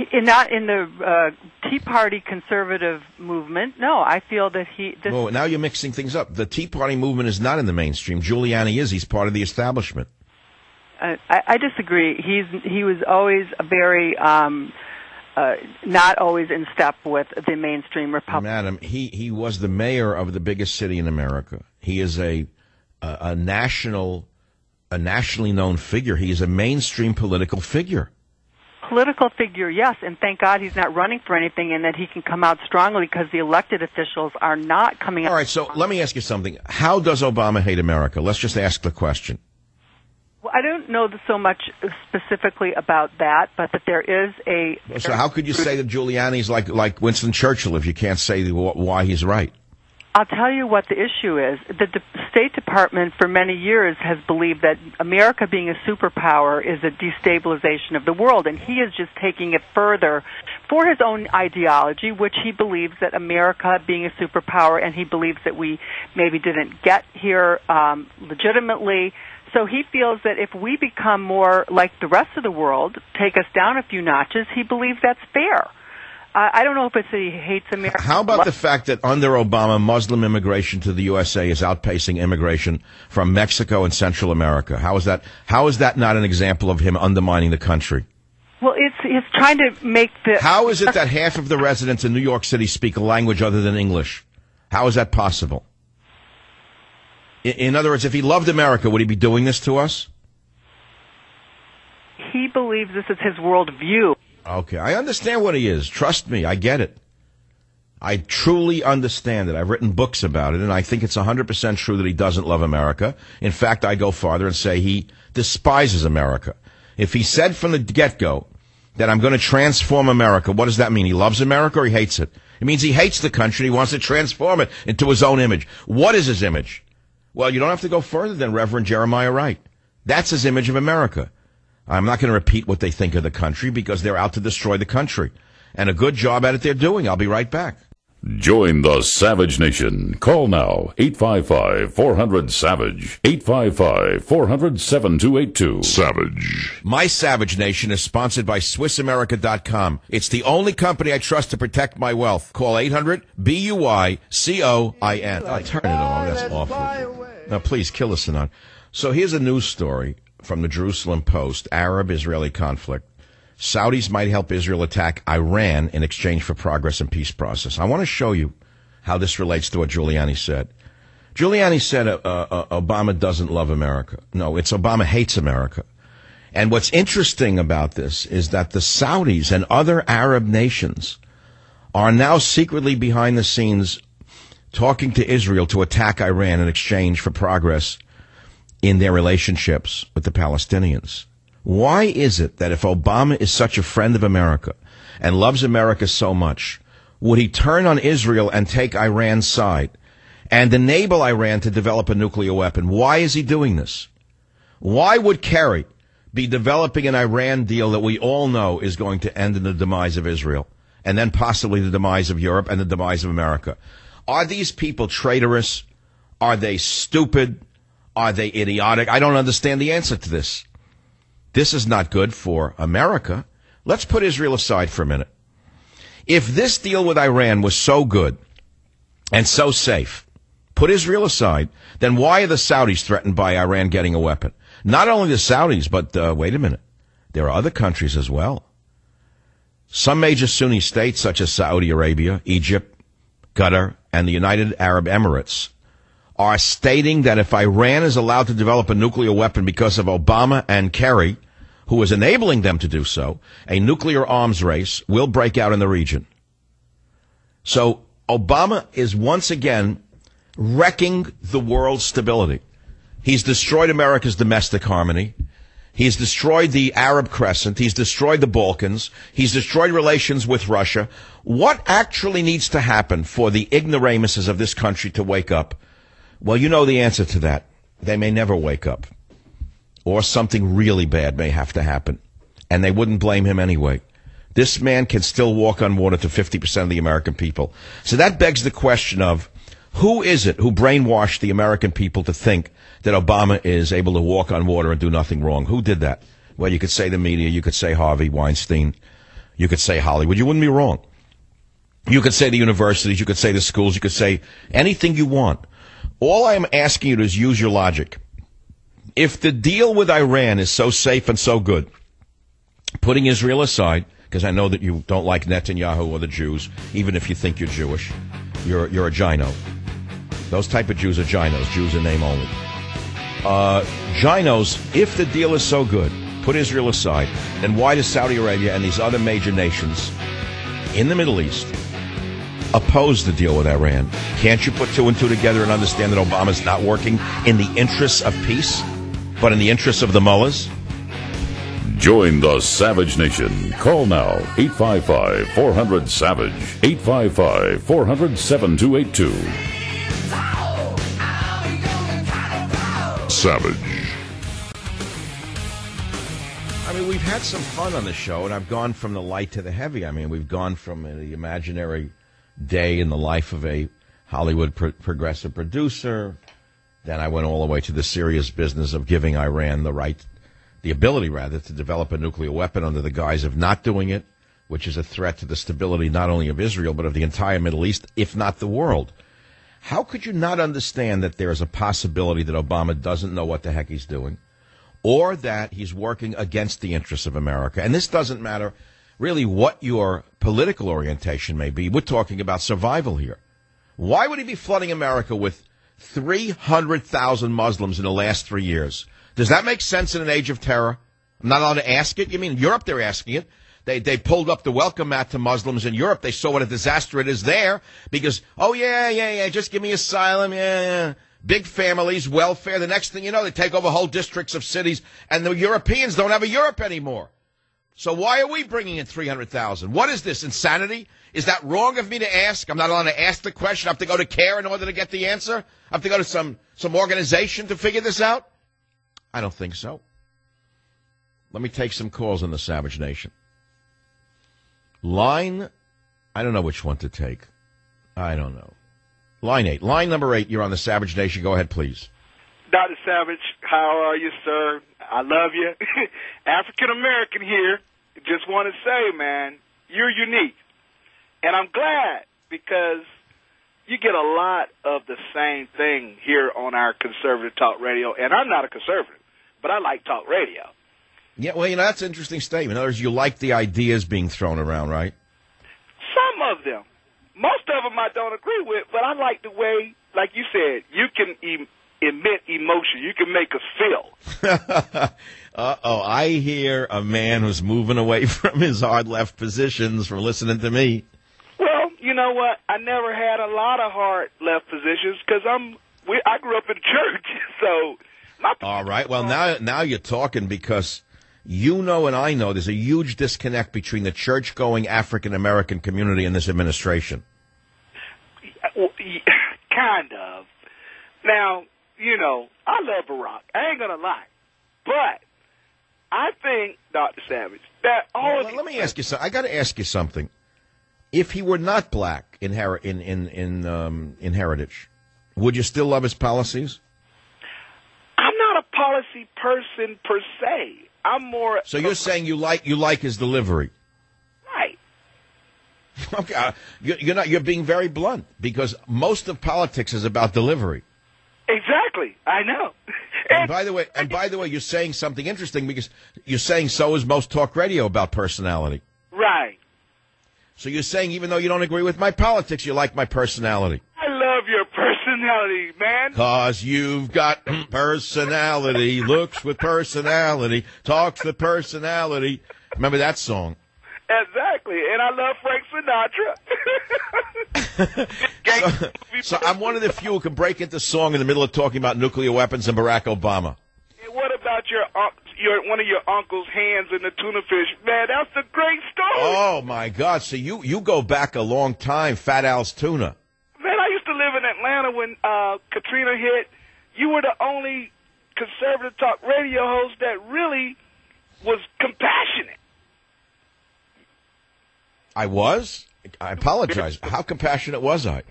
In not in the uh, Tea Party conservative movement, no. I feel that he. This well, now you're mixing things up. The Tea Party movement is not in the mainstream. Giuliani is. He's part of the establishment. Uh, I, I disagree. He's he was always a very um, uh, not always in step with the mainstream Republican. Madam, he he was the mayor of the biggest city in America. He is a a, a national a nationally known figure. He is a mainstream political figure. Political figure, yes, and thank God he's not running for anything and that he can come out strongly because the elected officials are not coming out. All right, so let me ask you something. How does Obama hate America? Let's just ask the question. Well, I don't know so much specifically about that, but that there is a... So how could you say that Giuliani's like, like Winston Churchill if you can't say why he's right? I'll tell you what the issue is. The De- State Department for many years has believed that America being a superpower is a destabilization of the world, and he is just taking it further for his own ideology, which he believes that America being a superpower, and he believes that we maybe didn't get here um, legitimately. So he feels that if we become more like the rest of the world, take us down a few notches, he believes that's fair. Uh, I don't know if it's that he hates America. How about the fact that under Obama, Muslim immigration to the U S A is outpacing immigration from Mexico and Central America? How is that? How is that not an example of him undermining the country? Well, it's it's trying to make the... How is it that half of the residents in New York City speak a language other than English? How is that possible? In, in other words, if he loved America, would he be doing this to us? He believes this is his worldview. Okay, I understand what he is. Trust me, I get it. I truly understand it. I've written books about it, and I think it's one hundred percent true that he doesn't love America. In fact, I go farther and say he despises America. If he said from the get-go that I'm going to transform America, what does that mean? He loves America or he hates it? It means he hates the country. He wants to transform it into his own image. What is his image? Well, you don't have to go further than Reverend Jeremiah Wright. That's his image of America. I'm not going to repeat what they think of the country because they're out to destroy the country. And a good job at it they're doing. I'll be right back. Join the Savage Nation. Call now, eight five five, four hundred, SAVAGE, eight five five, four hundred, seven two eight two. Savage. My Savage Nation is sponsored by Swiss America dot com. It's the only company I trust to protect my wealth. Call eight hundred, B U Y C O I N. Oh, turn it on. That's awful. Now, please, kill us tonight. So here's a news story from the Jerusalem Post, Arab-Israeli conflict. Saudis might help Israel attack Iran in exchange for progress and peace process. I want to show you how this relates to what Giuliani said. Giuliani said uh, uh, Obama doesn't love America. No, it's Obama hates America. And what's interesting about this is that the Saudis and other Arab nations are now secretly behind the scenes talking to Israel to attack Iran in exchange for progress in their relationships with the Palestinians. Why is it that if Obama is such a friend of America and loves America so much, would he turn on Israel and take Iran's side and enable Iran to develop a nuclear weapon? Why is he doing this? Why would Kerry be developing an Iran deal that we all know is going to end in the demise of Israel and then possibly the demise of Europe and the demise of America? Are these people traitorous? Are they stupid? Are they idiotic? I don't understand the answer to this. This is not good for America. Let's put Israel aside for a minute. If this deal with Iran was so good and so safe, put Israel aside, then why are the Saudis threatened by Iran getting a weapon? Not only the Saudis, but uh, wait a minute. There are other countries as well. Some major Sunni states, such as Saudi Arabia, Egypt, Qatar, and the United Arab Emirates, are stating that if Iran is allowed to develop a nuclear weapon because of Obama and Kerry, who is enabling them to do so, a nuclear arms race will break out in the region. So Obama is once again wrecking the world's stability. He's destroyed America's domestic harmony. He's destroyed the Arab Crescent. He's destroyed the Balkans. He's destroyed relations with Russia. What actually needs to happen for the ignoramuses of this country to wake up? Well, you know the answer to that. They may never wake up. Or something really bad may have to happen. And they wouldn't blame him anyway. This man can still walk on water to fifty percent of the American people. So that begs the question of, who is it who brainwashed the American people to think that Obama is able to walk on water and do nothing wrong? Who did that? Well, you could say the media, you could say Harvey Weinstein, You could say Hollywood. You wouldn't be wrong. You could say the universities. You could say the schools. You could say anything you want. All I'm asking you to is use your logic. If the deal with Iran is so safe and so good, putting Israel aside, because I know that you don't like Netanyahu or the Jews, even if you think you're Jewish, you're you're a Gino. Those type of Jews are Ginos. Jews in name only. Uh, Ginos, if the deal is so good, put Israel aside, then why does Saudi Arabia and these other major nations in the Middle East oppose the deal with Iran? Can't you put two and two together and understand that Obama's not working in the interests of peace, but in the interests of the mullahs? Join the Savage Nation. Call now, eight five five, four hundred, SAVAGE, eight five five, four hundred, seven two eight two. Savage. I mean, we've had some fun on the show, and I've gone from the light to the heavy. I mean, we've gone from the imaginary day in the life of a Hollywood pro- progressive producer. Then I went all the way to the serious business of giving Iran the right, the ability, rather, to develop a nuclear weapon under the guise of not doing it, which is a threat to the stability not only of Israel, but of the entire Middle East, if not the world. How could you not understand that there is a possibility that Obama doesn't know what the heck he's doing, or that he's working against the interests of America? And this doesn't matter really what your political orientation may be. We're talking about survival here. Why would he be flooding America with three hundred thousand Muslims in the last three years? Does that make sense in an age of terror? I'm not allowed to ask it. You mean Europe, they're asking it. They they pulled up the welcome mat to Muslims in Europe. They saw what a disaster it is there because, oh, yeah, yeah, yeah, just give me asylum, yeah, yeah. Big families, welfare. The next thing you know, they take over whole districts of cities, and the Europeans don't have a Europe anymore. So why are we bringing in three hundred thousand? What is this, insanity? Is that wrong of me to ask? I'm not allowed to ask the question. I have to go to CARE in order to get the answer? I have to go to some, some organization to figure this out? I don't think so. Let me take some calls on the Savage Nation. Line, I don't know which one to take. I don't know. Line eight. Line number eight, you're on the Savage Nation. Go ahead, please. Doctor Savage, how are you, sir? I love you. African-American here. Just want to say, man, you're unique. And I'm glad because you get a lot of the same thing here on our conservative talk radio. And I'm not a conservative, but I like talk radio. Yeah, well, you know, that's an interesting statement. In other words, you like the ideas being thrown around, right? Some of them. Most of them I don't agree with, but I like the way, like you said, you can em- emit emotion. You can make us feel. Uh-oh, I hear a man who's moving away from his hard left positions from listening to me. Well, you know what? I never had a lot of hard left positions because I'm. We, I grew up in church, so. My All right. Well, now now you're talking because you know and I know there's a huge disconnect between the church-going African-American community and this administration. Kind of. Now, you know, I love Barack. I ain't going to lie. But I think, Doctor Savage, that all... Well, let me ask you something. I got to ask you something. If he were not black in, her- in, in, in, um, in heritage, would you still love his policies? I'm not a policy person per se. I'm more. So you're saying you like you like his delivery, right? Okay, you're not. You're being very blunt because most of politics is about delivery. Exactly, I know. And by the way, and by the way, you're saying something interesting because you're saying so is most talk radio about personality. Right. So you're saying even though you don't agree with my politics, you like my personality. I love your personality, man. Cause you've got personality, looks with personality, talks with personality. Remember that song? Exactly, and I love Frank so, Sinatra. so I'm one of the few who can break into song in the middle of talking about nuclear weapons and Barack Obama. And what about your your one of your uncle's hands in the tuna fish? Man, that's a great story. Oh my God! So you you go back a long time, Fat Al's Tuna. Man, I used to live in Atlanta when uh, Katrina hit. You were the only conservative talk radio host that really was compassionate. I was? I apologize. How compassionate was I?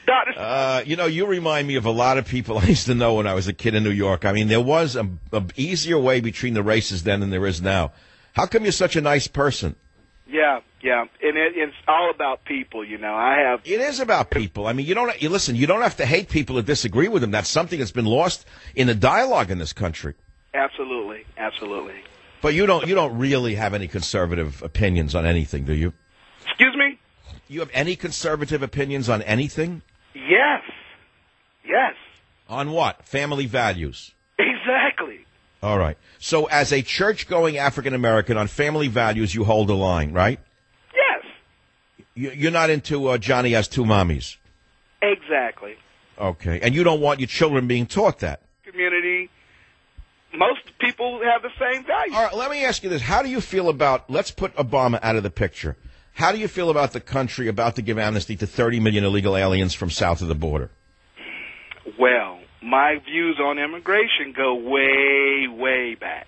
Doctor Uh, you know, you remind me of a lot of people I used to know when I was a kid in New York. I mean, there was a, a easier way between the races then than there is now. How come you're such a nice person? Yeah, yeah, and it, it's all about people, you know. I have. It is about people. I mean, you don't. You listen. You don't have to hate people or disagree with them. That's something that's been lost in the dialogue in this country. Absolutely, absolutely. But you don't. You don't really have any conservative opinions on anything, do you? Excuse me? You have any conservative opinions on anything? Yes, yes. On what? Family values. Exactly. All right. So as a church-going African-American, on family values, you hold a line, right? Yes. You- You're not into uh, Johnny has two mommies. Exactly. Okay. And you don't want your children being taught that. Community, most people have the same values. All right, let me ask you this. How do you feel about, let's put Obama out of the picture. How do you feel about the country about to give amnesty to thirty million illegal aliens from south of the border? Well, my views on immigration go way, way back.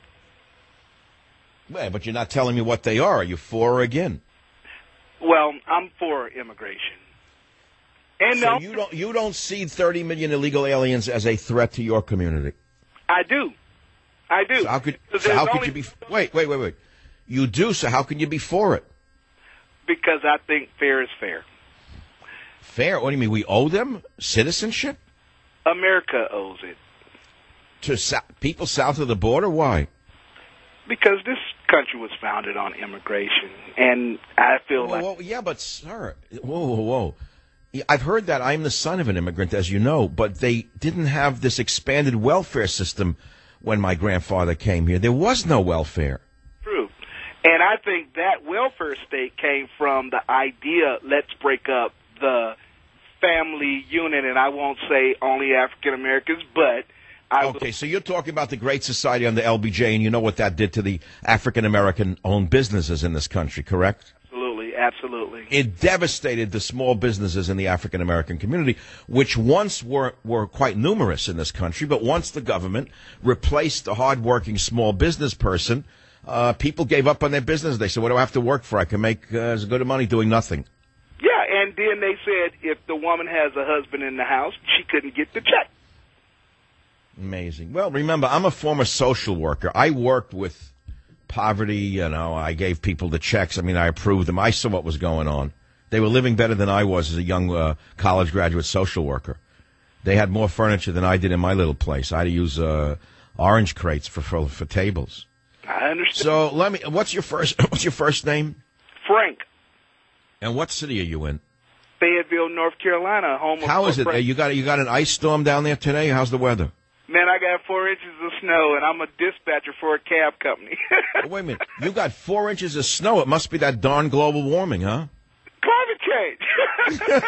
Well, but you're not telling me what they are. Are you for or against? Well, I'm for immigration. And so no, you don't you don't see thirty million illegal aliens as a threat to your community? I do. I do. So how could, Because so how there's could you only- be... Wait, wait, wait, wait. You do, so how can you be for it? Because I think fair is fair. Fair? What do you mean? We owe them citizenship? America owes it. To so- people south of the border? Why? Because this country was founded on immigration. And I feel Whoa, like... whoa, yeah, but, sir... Whoa, whoa, whoa. Yeah, I've heard that. I'm the son of an immigrant, as you know, but they didn't have this expanded welfare system when my grandfather came here. There was no welfare. True. And I think that welfare state came from the idea, let's break up the family unit, and I won't say only African Americans, but I Okay, so you're talking about the Great Society under L B J, and you know what that did to the African American owned businesses in this country, correct? Absolutely, absolutely. It devastated the small businesses in the African American community, which once were, were quite numerous in this country, but once the government replaced the hardworking small business person, uh, people gave up on their business. They said, what do I have to work for? I can make uh, as good a money doing nothing. Yeah, and then they said if the woman has a husband in the house, she couldn't get the check. Amazing. Well, remember, I'm a former social worker. I worked with poverty, you know, I gave people the checks. I mean, I approved them. I saw what was going on. They were living better than I was as a young uh, college graduate social worker. They had more furniture than I did in my little place. I had to use uh, orange crates for, for for tables. I understand. So let me. What's your first? What's your first name? Frank, And what city are you in? Fayetteville, North Carolina, home of... How is it? Frank. Uh, you got you got an ice storm down there today? How's the weather? Man, I got four inches of snow, and I'm a dispatcher for a cab company. Oh, wait a minute. You got four inches of snow. It must be that darn global warming, huh? Climate change.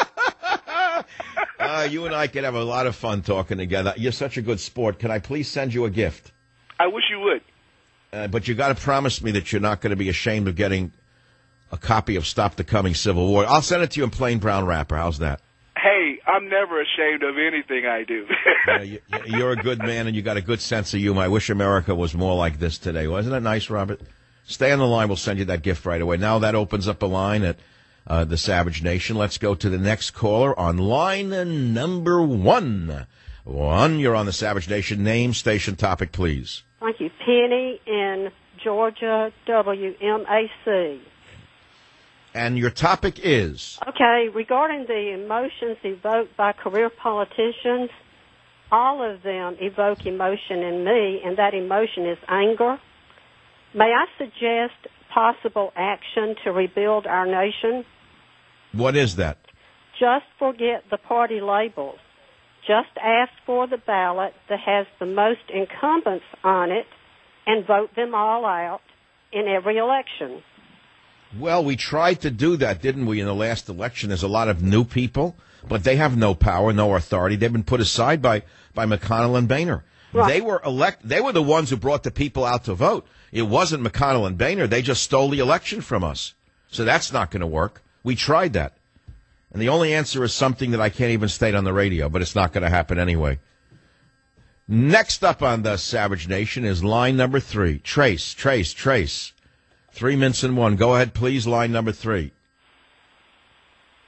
Uh, you and I could have a lot of fun talking together. You're such a good sport. Can I please send you a gift? I wish you would. Uh, but you got to promise me that you're not going to be ashamed of getting a copy of Stop the Coming Civil War. I'll send it to you in plain brown wrapper. How's that? Hey, I'm never ashamed of anything I do. Yeah, you, you're a good man, and you got a good sense of humor. I wish America was more like this today. Wasn't it nice, Robert? Stay on the line. We'll send you that gift right away. Now that opens up a line at uh, the Savage Nation. Let's go to the next caller on line number one. One, you're on the Savage Nation. Name, station, topic, please. Thank you. Penny in Georgia, W M A C. And your topic is? Okay, regarding the emotions evoked by career politicians, all of them evoke emotion in me, and that emotion is anger. May I suggest possible action to rebuild our nation? What is that? Just forget the party labels. Just ask for the ballot that has the most incumbents on it and vote them all out in every election. Well, we tried to do that, didn't we, in the last election? There's a lot of new people, but they have no power, no authority. They've been put aside by, by McConnell and Boehner. Right. They were elect. They were the ones who brought the people out to vote. It wasn't McConnell and Boehner. They just stole the election from us. So that's not going to work. We tried that. And the only answer is something that I can't even state on the radio, but it's not going to happen anyway. Next up on the Savage Nation is line number three. Trace, Trace, Trace. Three minutes and one. Go ahead, please, line number three.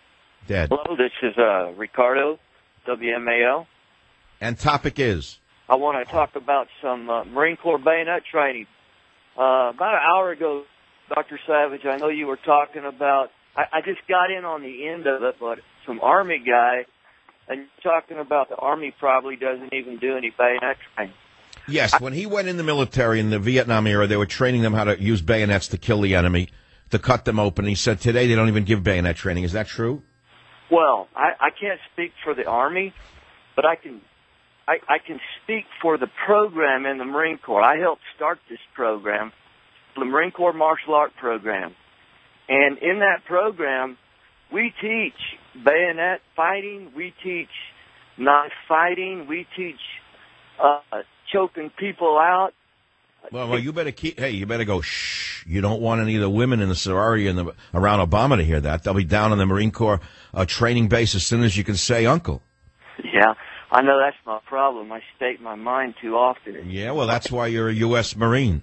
Dead. Hello, this is uh, Ricardo, W M A L. And topic is? I want to talk about some uh, Marine Corps bayonet training. Uh, about an hour ago, Doctor Savage, I know you were talking about, I, I just got in on the end of it, but some Army guy, and you're talking about the Army probably doesn't even do any bayonet training. Yes, when he went in the military in the Vietnam era, they were training them how to use bayonets to kill the enemy, to cut them open. He said today they don't even give bayonet training. Is that true? Well, I, I can't speak for the Army, but I can I, I can speak for the program in the Marine Corps. I helped start this program, the Marine Corps Martial Art Program. And in that program, we teach bayonet fighting, we teach knife fighting, we teach uh, choking people out. Well, well, you better keep. Hey, you better go. Shh! You don't want any of the women in the sorority and the, around Obama to hear that. They'll be down on the Marine Corps uh, training base as soon as you can say "uncle." Yeah, I know that's my problem. I state my mind too often. Yeah, well, that's why you're a U S Marine.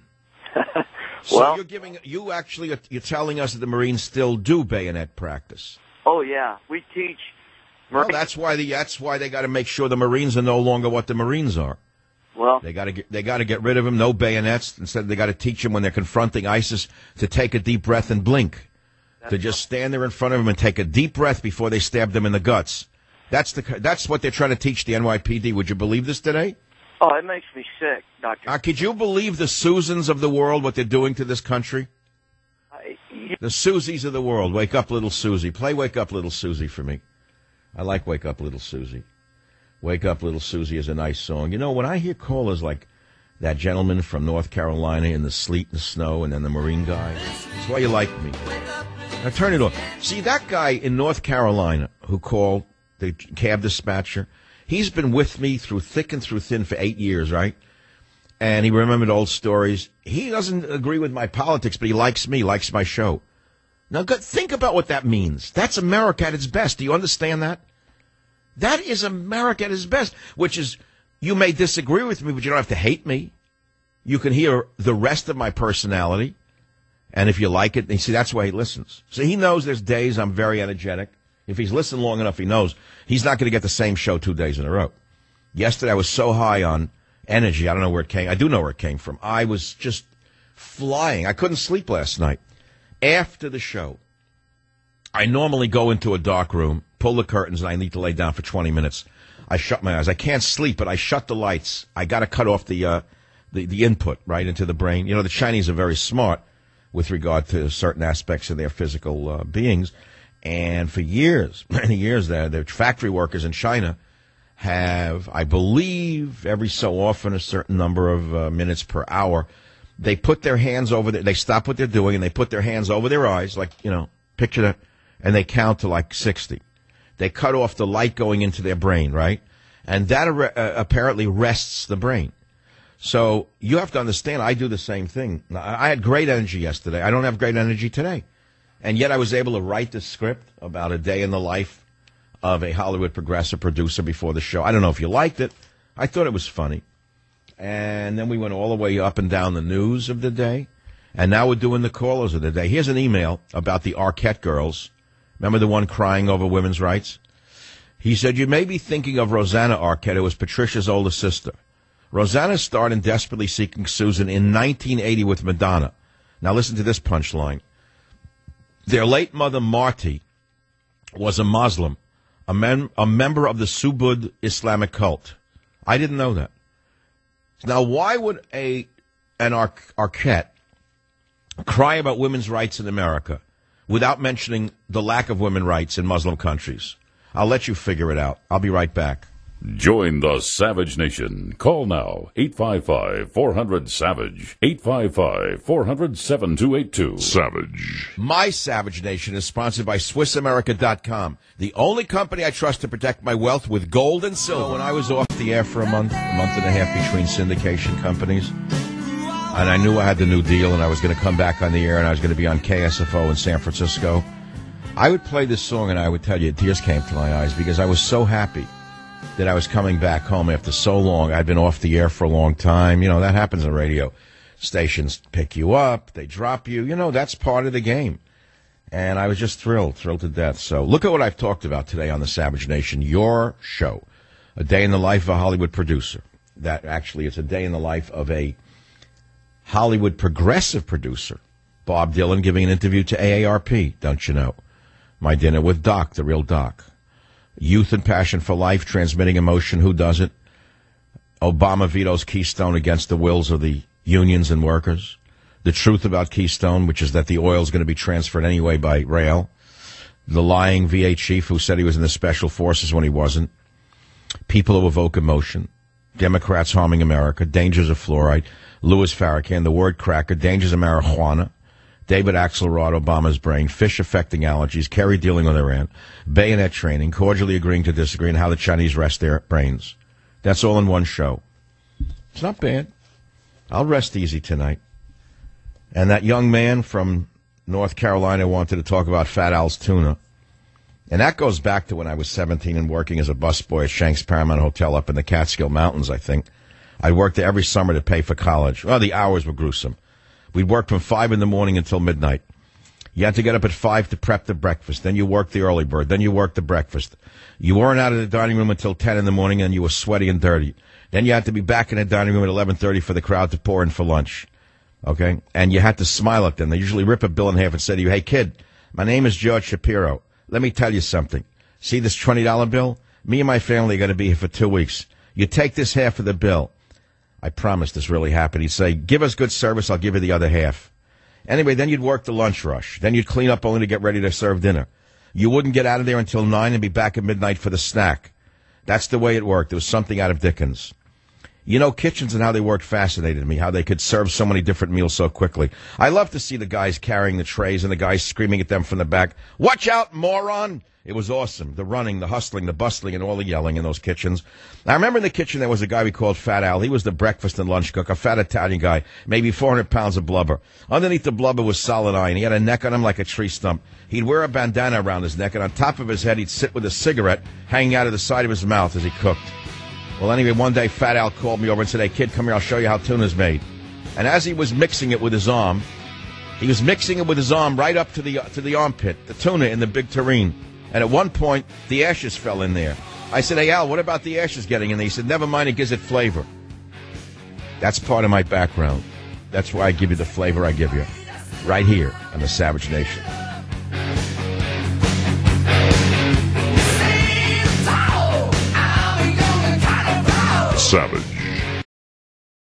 So well, you're giving. You actually are, you're telling us that the Marines still do bayonet practice. Oh yeah, we teach. Well, that's why the that's why they got to make sure the Marines are no longer what the Marines are. Well, they got to get they got to get rid of them. No bayonets. Instead, they got to teach them when they're confronting ISIS to take a deep breath and blink. To just stand there in front of them and take a deep breath before they stab them in the guts. That's the that's what they're trying to teach the N Y P D. Would you believe this today? Oh, it makes me sick, Doctor. Uh, could you believe the Susans of the world, what they're doing to this country? I, you... The Susies of the world. Wake up, little Susie. Play Wake Up, Little Susie for me. I like Wake Up, Little Susie. Wake Up, Little Susie is a nice song. You know, when I hear callers like that gentleman from North Carolina in the sleet and snow and then the Marine guy, that's why you like me. Now turn it off. See, that guy in North Carolina who called, the cab dispatcher, he's been with me through thick and through thin for eight years, right? And he remembered old stories. He doesn't agree with my politics, but he likes me, likes my show. Now, think about what that means. That's America at its best. Do you understand that? That is America at its best, which is, you may disagree with me, but you don't have to hate me. You can hear the rest of my personality, and if you like it, you see, that's why he listens. So he knows there's days I'm very energetic. If he's listened long enough, he knows he's not going to get the same show two days in a row. Yesterday, I was so high on energy, I don't know where it came. I do know where it came from. I was just flying. I couldn't sleep last night. After the show, I normally go into a dark room, pull the curtains, and I need to lay down for twenty minutes. I shut my eyes. I can't sleep, but I shut the lights. I got to cut off the, uh, the the input right into the brain. You know, the Chinese are very smart with regard to certain aspects of their physical uh, beings. And for years, many years, there, the factory workers in China have, I believe, every so often, a certain number of uh, minutes per hour, they put their hands over their, they stop what they're doing, and they put their hands over their eyes, like, you know, picture that, and they count to like sixty. They cut off the light going into their brain, right? And that uh, apparently rests the brain. So you have to understand, I do the same thing. I had great energy yesterday. I don't have great energy today. And yet I was able to write the script about a day in the life of a Hollywood progressive producer before the show. I don't know if you liked it. I thought it was funny. And then we went all the way up and down the news of the day. And now we're doing the callers of the day. Here's an email about the Arquette girls. Remember the one crying over women's rights? He said, you may be thinking of Rosanna Arquette, who was Patricia's older sister. Rosanna starred in Desperately Seeking Susan in nineteen eighty with Madonna. Now listen to this punchline. Their late mother, Marty, was a Muslim, a, mem- a member of the Subud Islamic cult. I didn't know that. Now, why would a an Ar- Arquette cry about women's rights in America without mentioning the lack of women's rights in Muslim countries? I'll let you figure it out. I'll be right back. Join the Savage Nation. Call now, eight five five, four hundred, SAVAGE, eight five five, four hundred, seven two eight two. Savage. My Savage Nation is sponsored by Swiss America dot com, the only company I trust to protect my wealth with gold and silver. When I was off the air for a month, a month and a half between syndication companies, and I knew I had the new deal and I was going to come back on the air and I was going to be on K S F O in San Francisco, I would play this song and I would tell you tears came to my eyes because I was so happy that I was coming back home after so long. I'd been off the air for a long time. You know, that happens on radio. Stations pick you up, they drop you. You know, that's part of the game. And I was just thrilled, thrilled to death. So look at what I've talked about today on the Savage Nation, your show. A day in the life of a Hollywood producer. That actually is a day in the life of a Hollywood progressive producer. Bob Dylan giving an interview to A A R P, don't you know? My dinner with Doc, the real Doc. Youth and passion for life, transmitting emotion, who doesn't? Obama vetoes Keystone against the wills of the unions and workers. The truth about Keystone, which is that the oil is going to be transferred anyway by rail. The lying V A chief who said he was in the special forces when he wasn't. People who evoke emotion. Democrats harming America. Dangers of fluoride. Louis Farrakhan, the word cracker. Dangers of marijuana. David Axelrod, Obama's brain. Fish affecting allergies. Kerry dealing with Iran. Bayonet training. Cordially agreeing to disagree on how the Chinese rest their brains. That's all in one show. It's not bad. I'll rest easy tonight. And that young man from North Carolina wanted to talk about Fat Al's tuna. And that goes back to when I was seventeen and working as a busboy at Shanks Paramount Hotel up in the Catskill Mountains, I think. I worked there every summer to pay for college. Well, the hours were gruesome. We'd work from five in the morning until midnight. You had to get up at five to prep the breakfast. Then you worked the early bird. Then you worked the breakfast. You weren't out of the dining room until ten in the morning, and you were sweaty and dirty. Then you had to be back in the dining room at eleven thirty for the crowd to pour in for lunch. Okay? And you had to smile at them. They usually rip a bill in half and say to you, hey, kid, my name is George Shapiro. Let me tell you something. See this twenty dollar bill? Me and my family are going to be here for two weeks. You take this half of the bill. I promise this really happened. He'd say, give us good service, I'll give you the other half. Anyway, then you'd work the lunch rush. Then you'd clean up only to get ready to serve dinner. You wouldn't get out of there until nine and be back at midnight for the snack. That's the way it worked. It was something out of Dickens. You know, kitchens and how they worked fascinated me, how they could serve so many different meals so quickly. I love to see the guys carrying the trays and the guys screaming at them from the back, watch out, moron! It was awesome. The running, the hustling, the bustling, and all the yelling in those kitchens. I remember in the kitchen there was a guy we called Fat Al. He was the breakfast and lunch cook, a fat Italian guy, maybe four hundred pounds of blubber. Underneath the blubber was solid iron. He had a neck on him like a tree stump. He'd wear a bandana around his neck, and on top of his head he'd sit with a cigarette hanging out of the side of his mouth as he cooked. Well, anyway, one day Fat Al called me over and said, hey, kid, come here, I'll show you how tuna's made. And as he was mixing it with his arm, he was mixing it with his arm right up to the to the armpit, the tuna in the big tureen. And at one point, the ashes fell in there. I said, hey, Al, what about the ashes getting in there? He said, never mind, it gives it flavor. That's part of my background. That's why I give you the flavor I give you. Right here on the Savage Nation. Savage.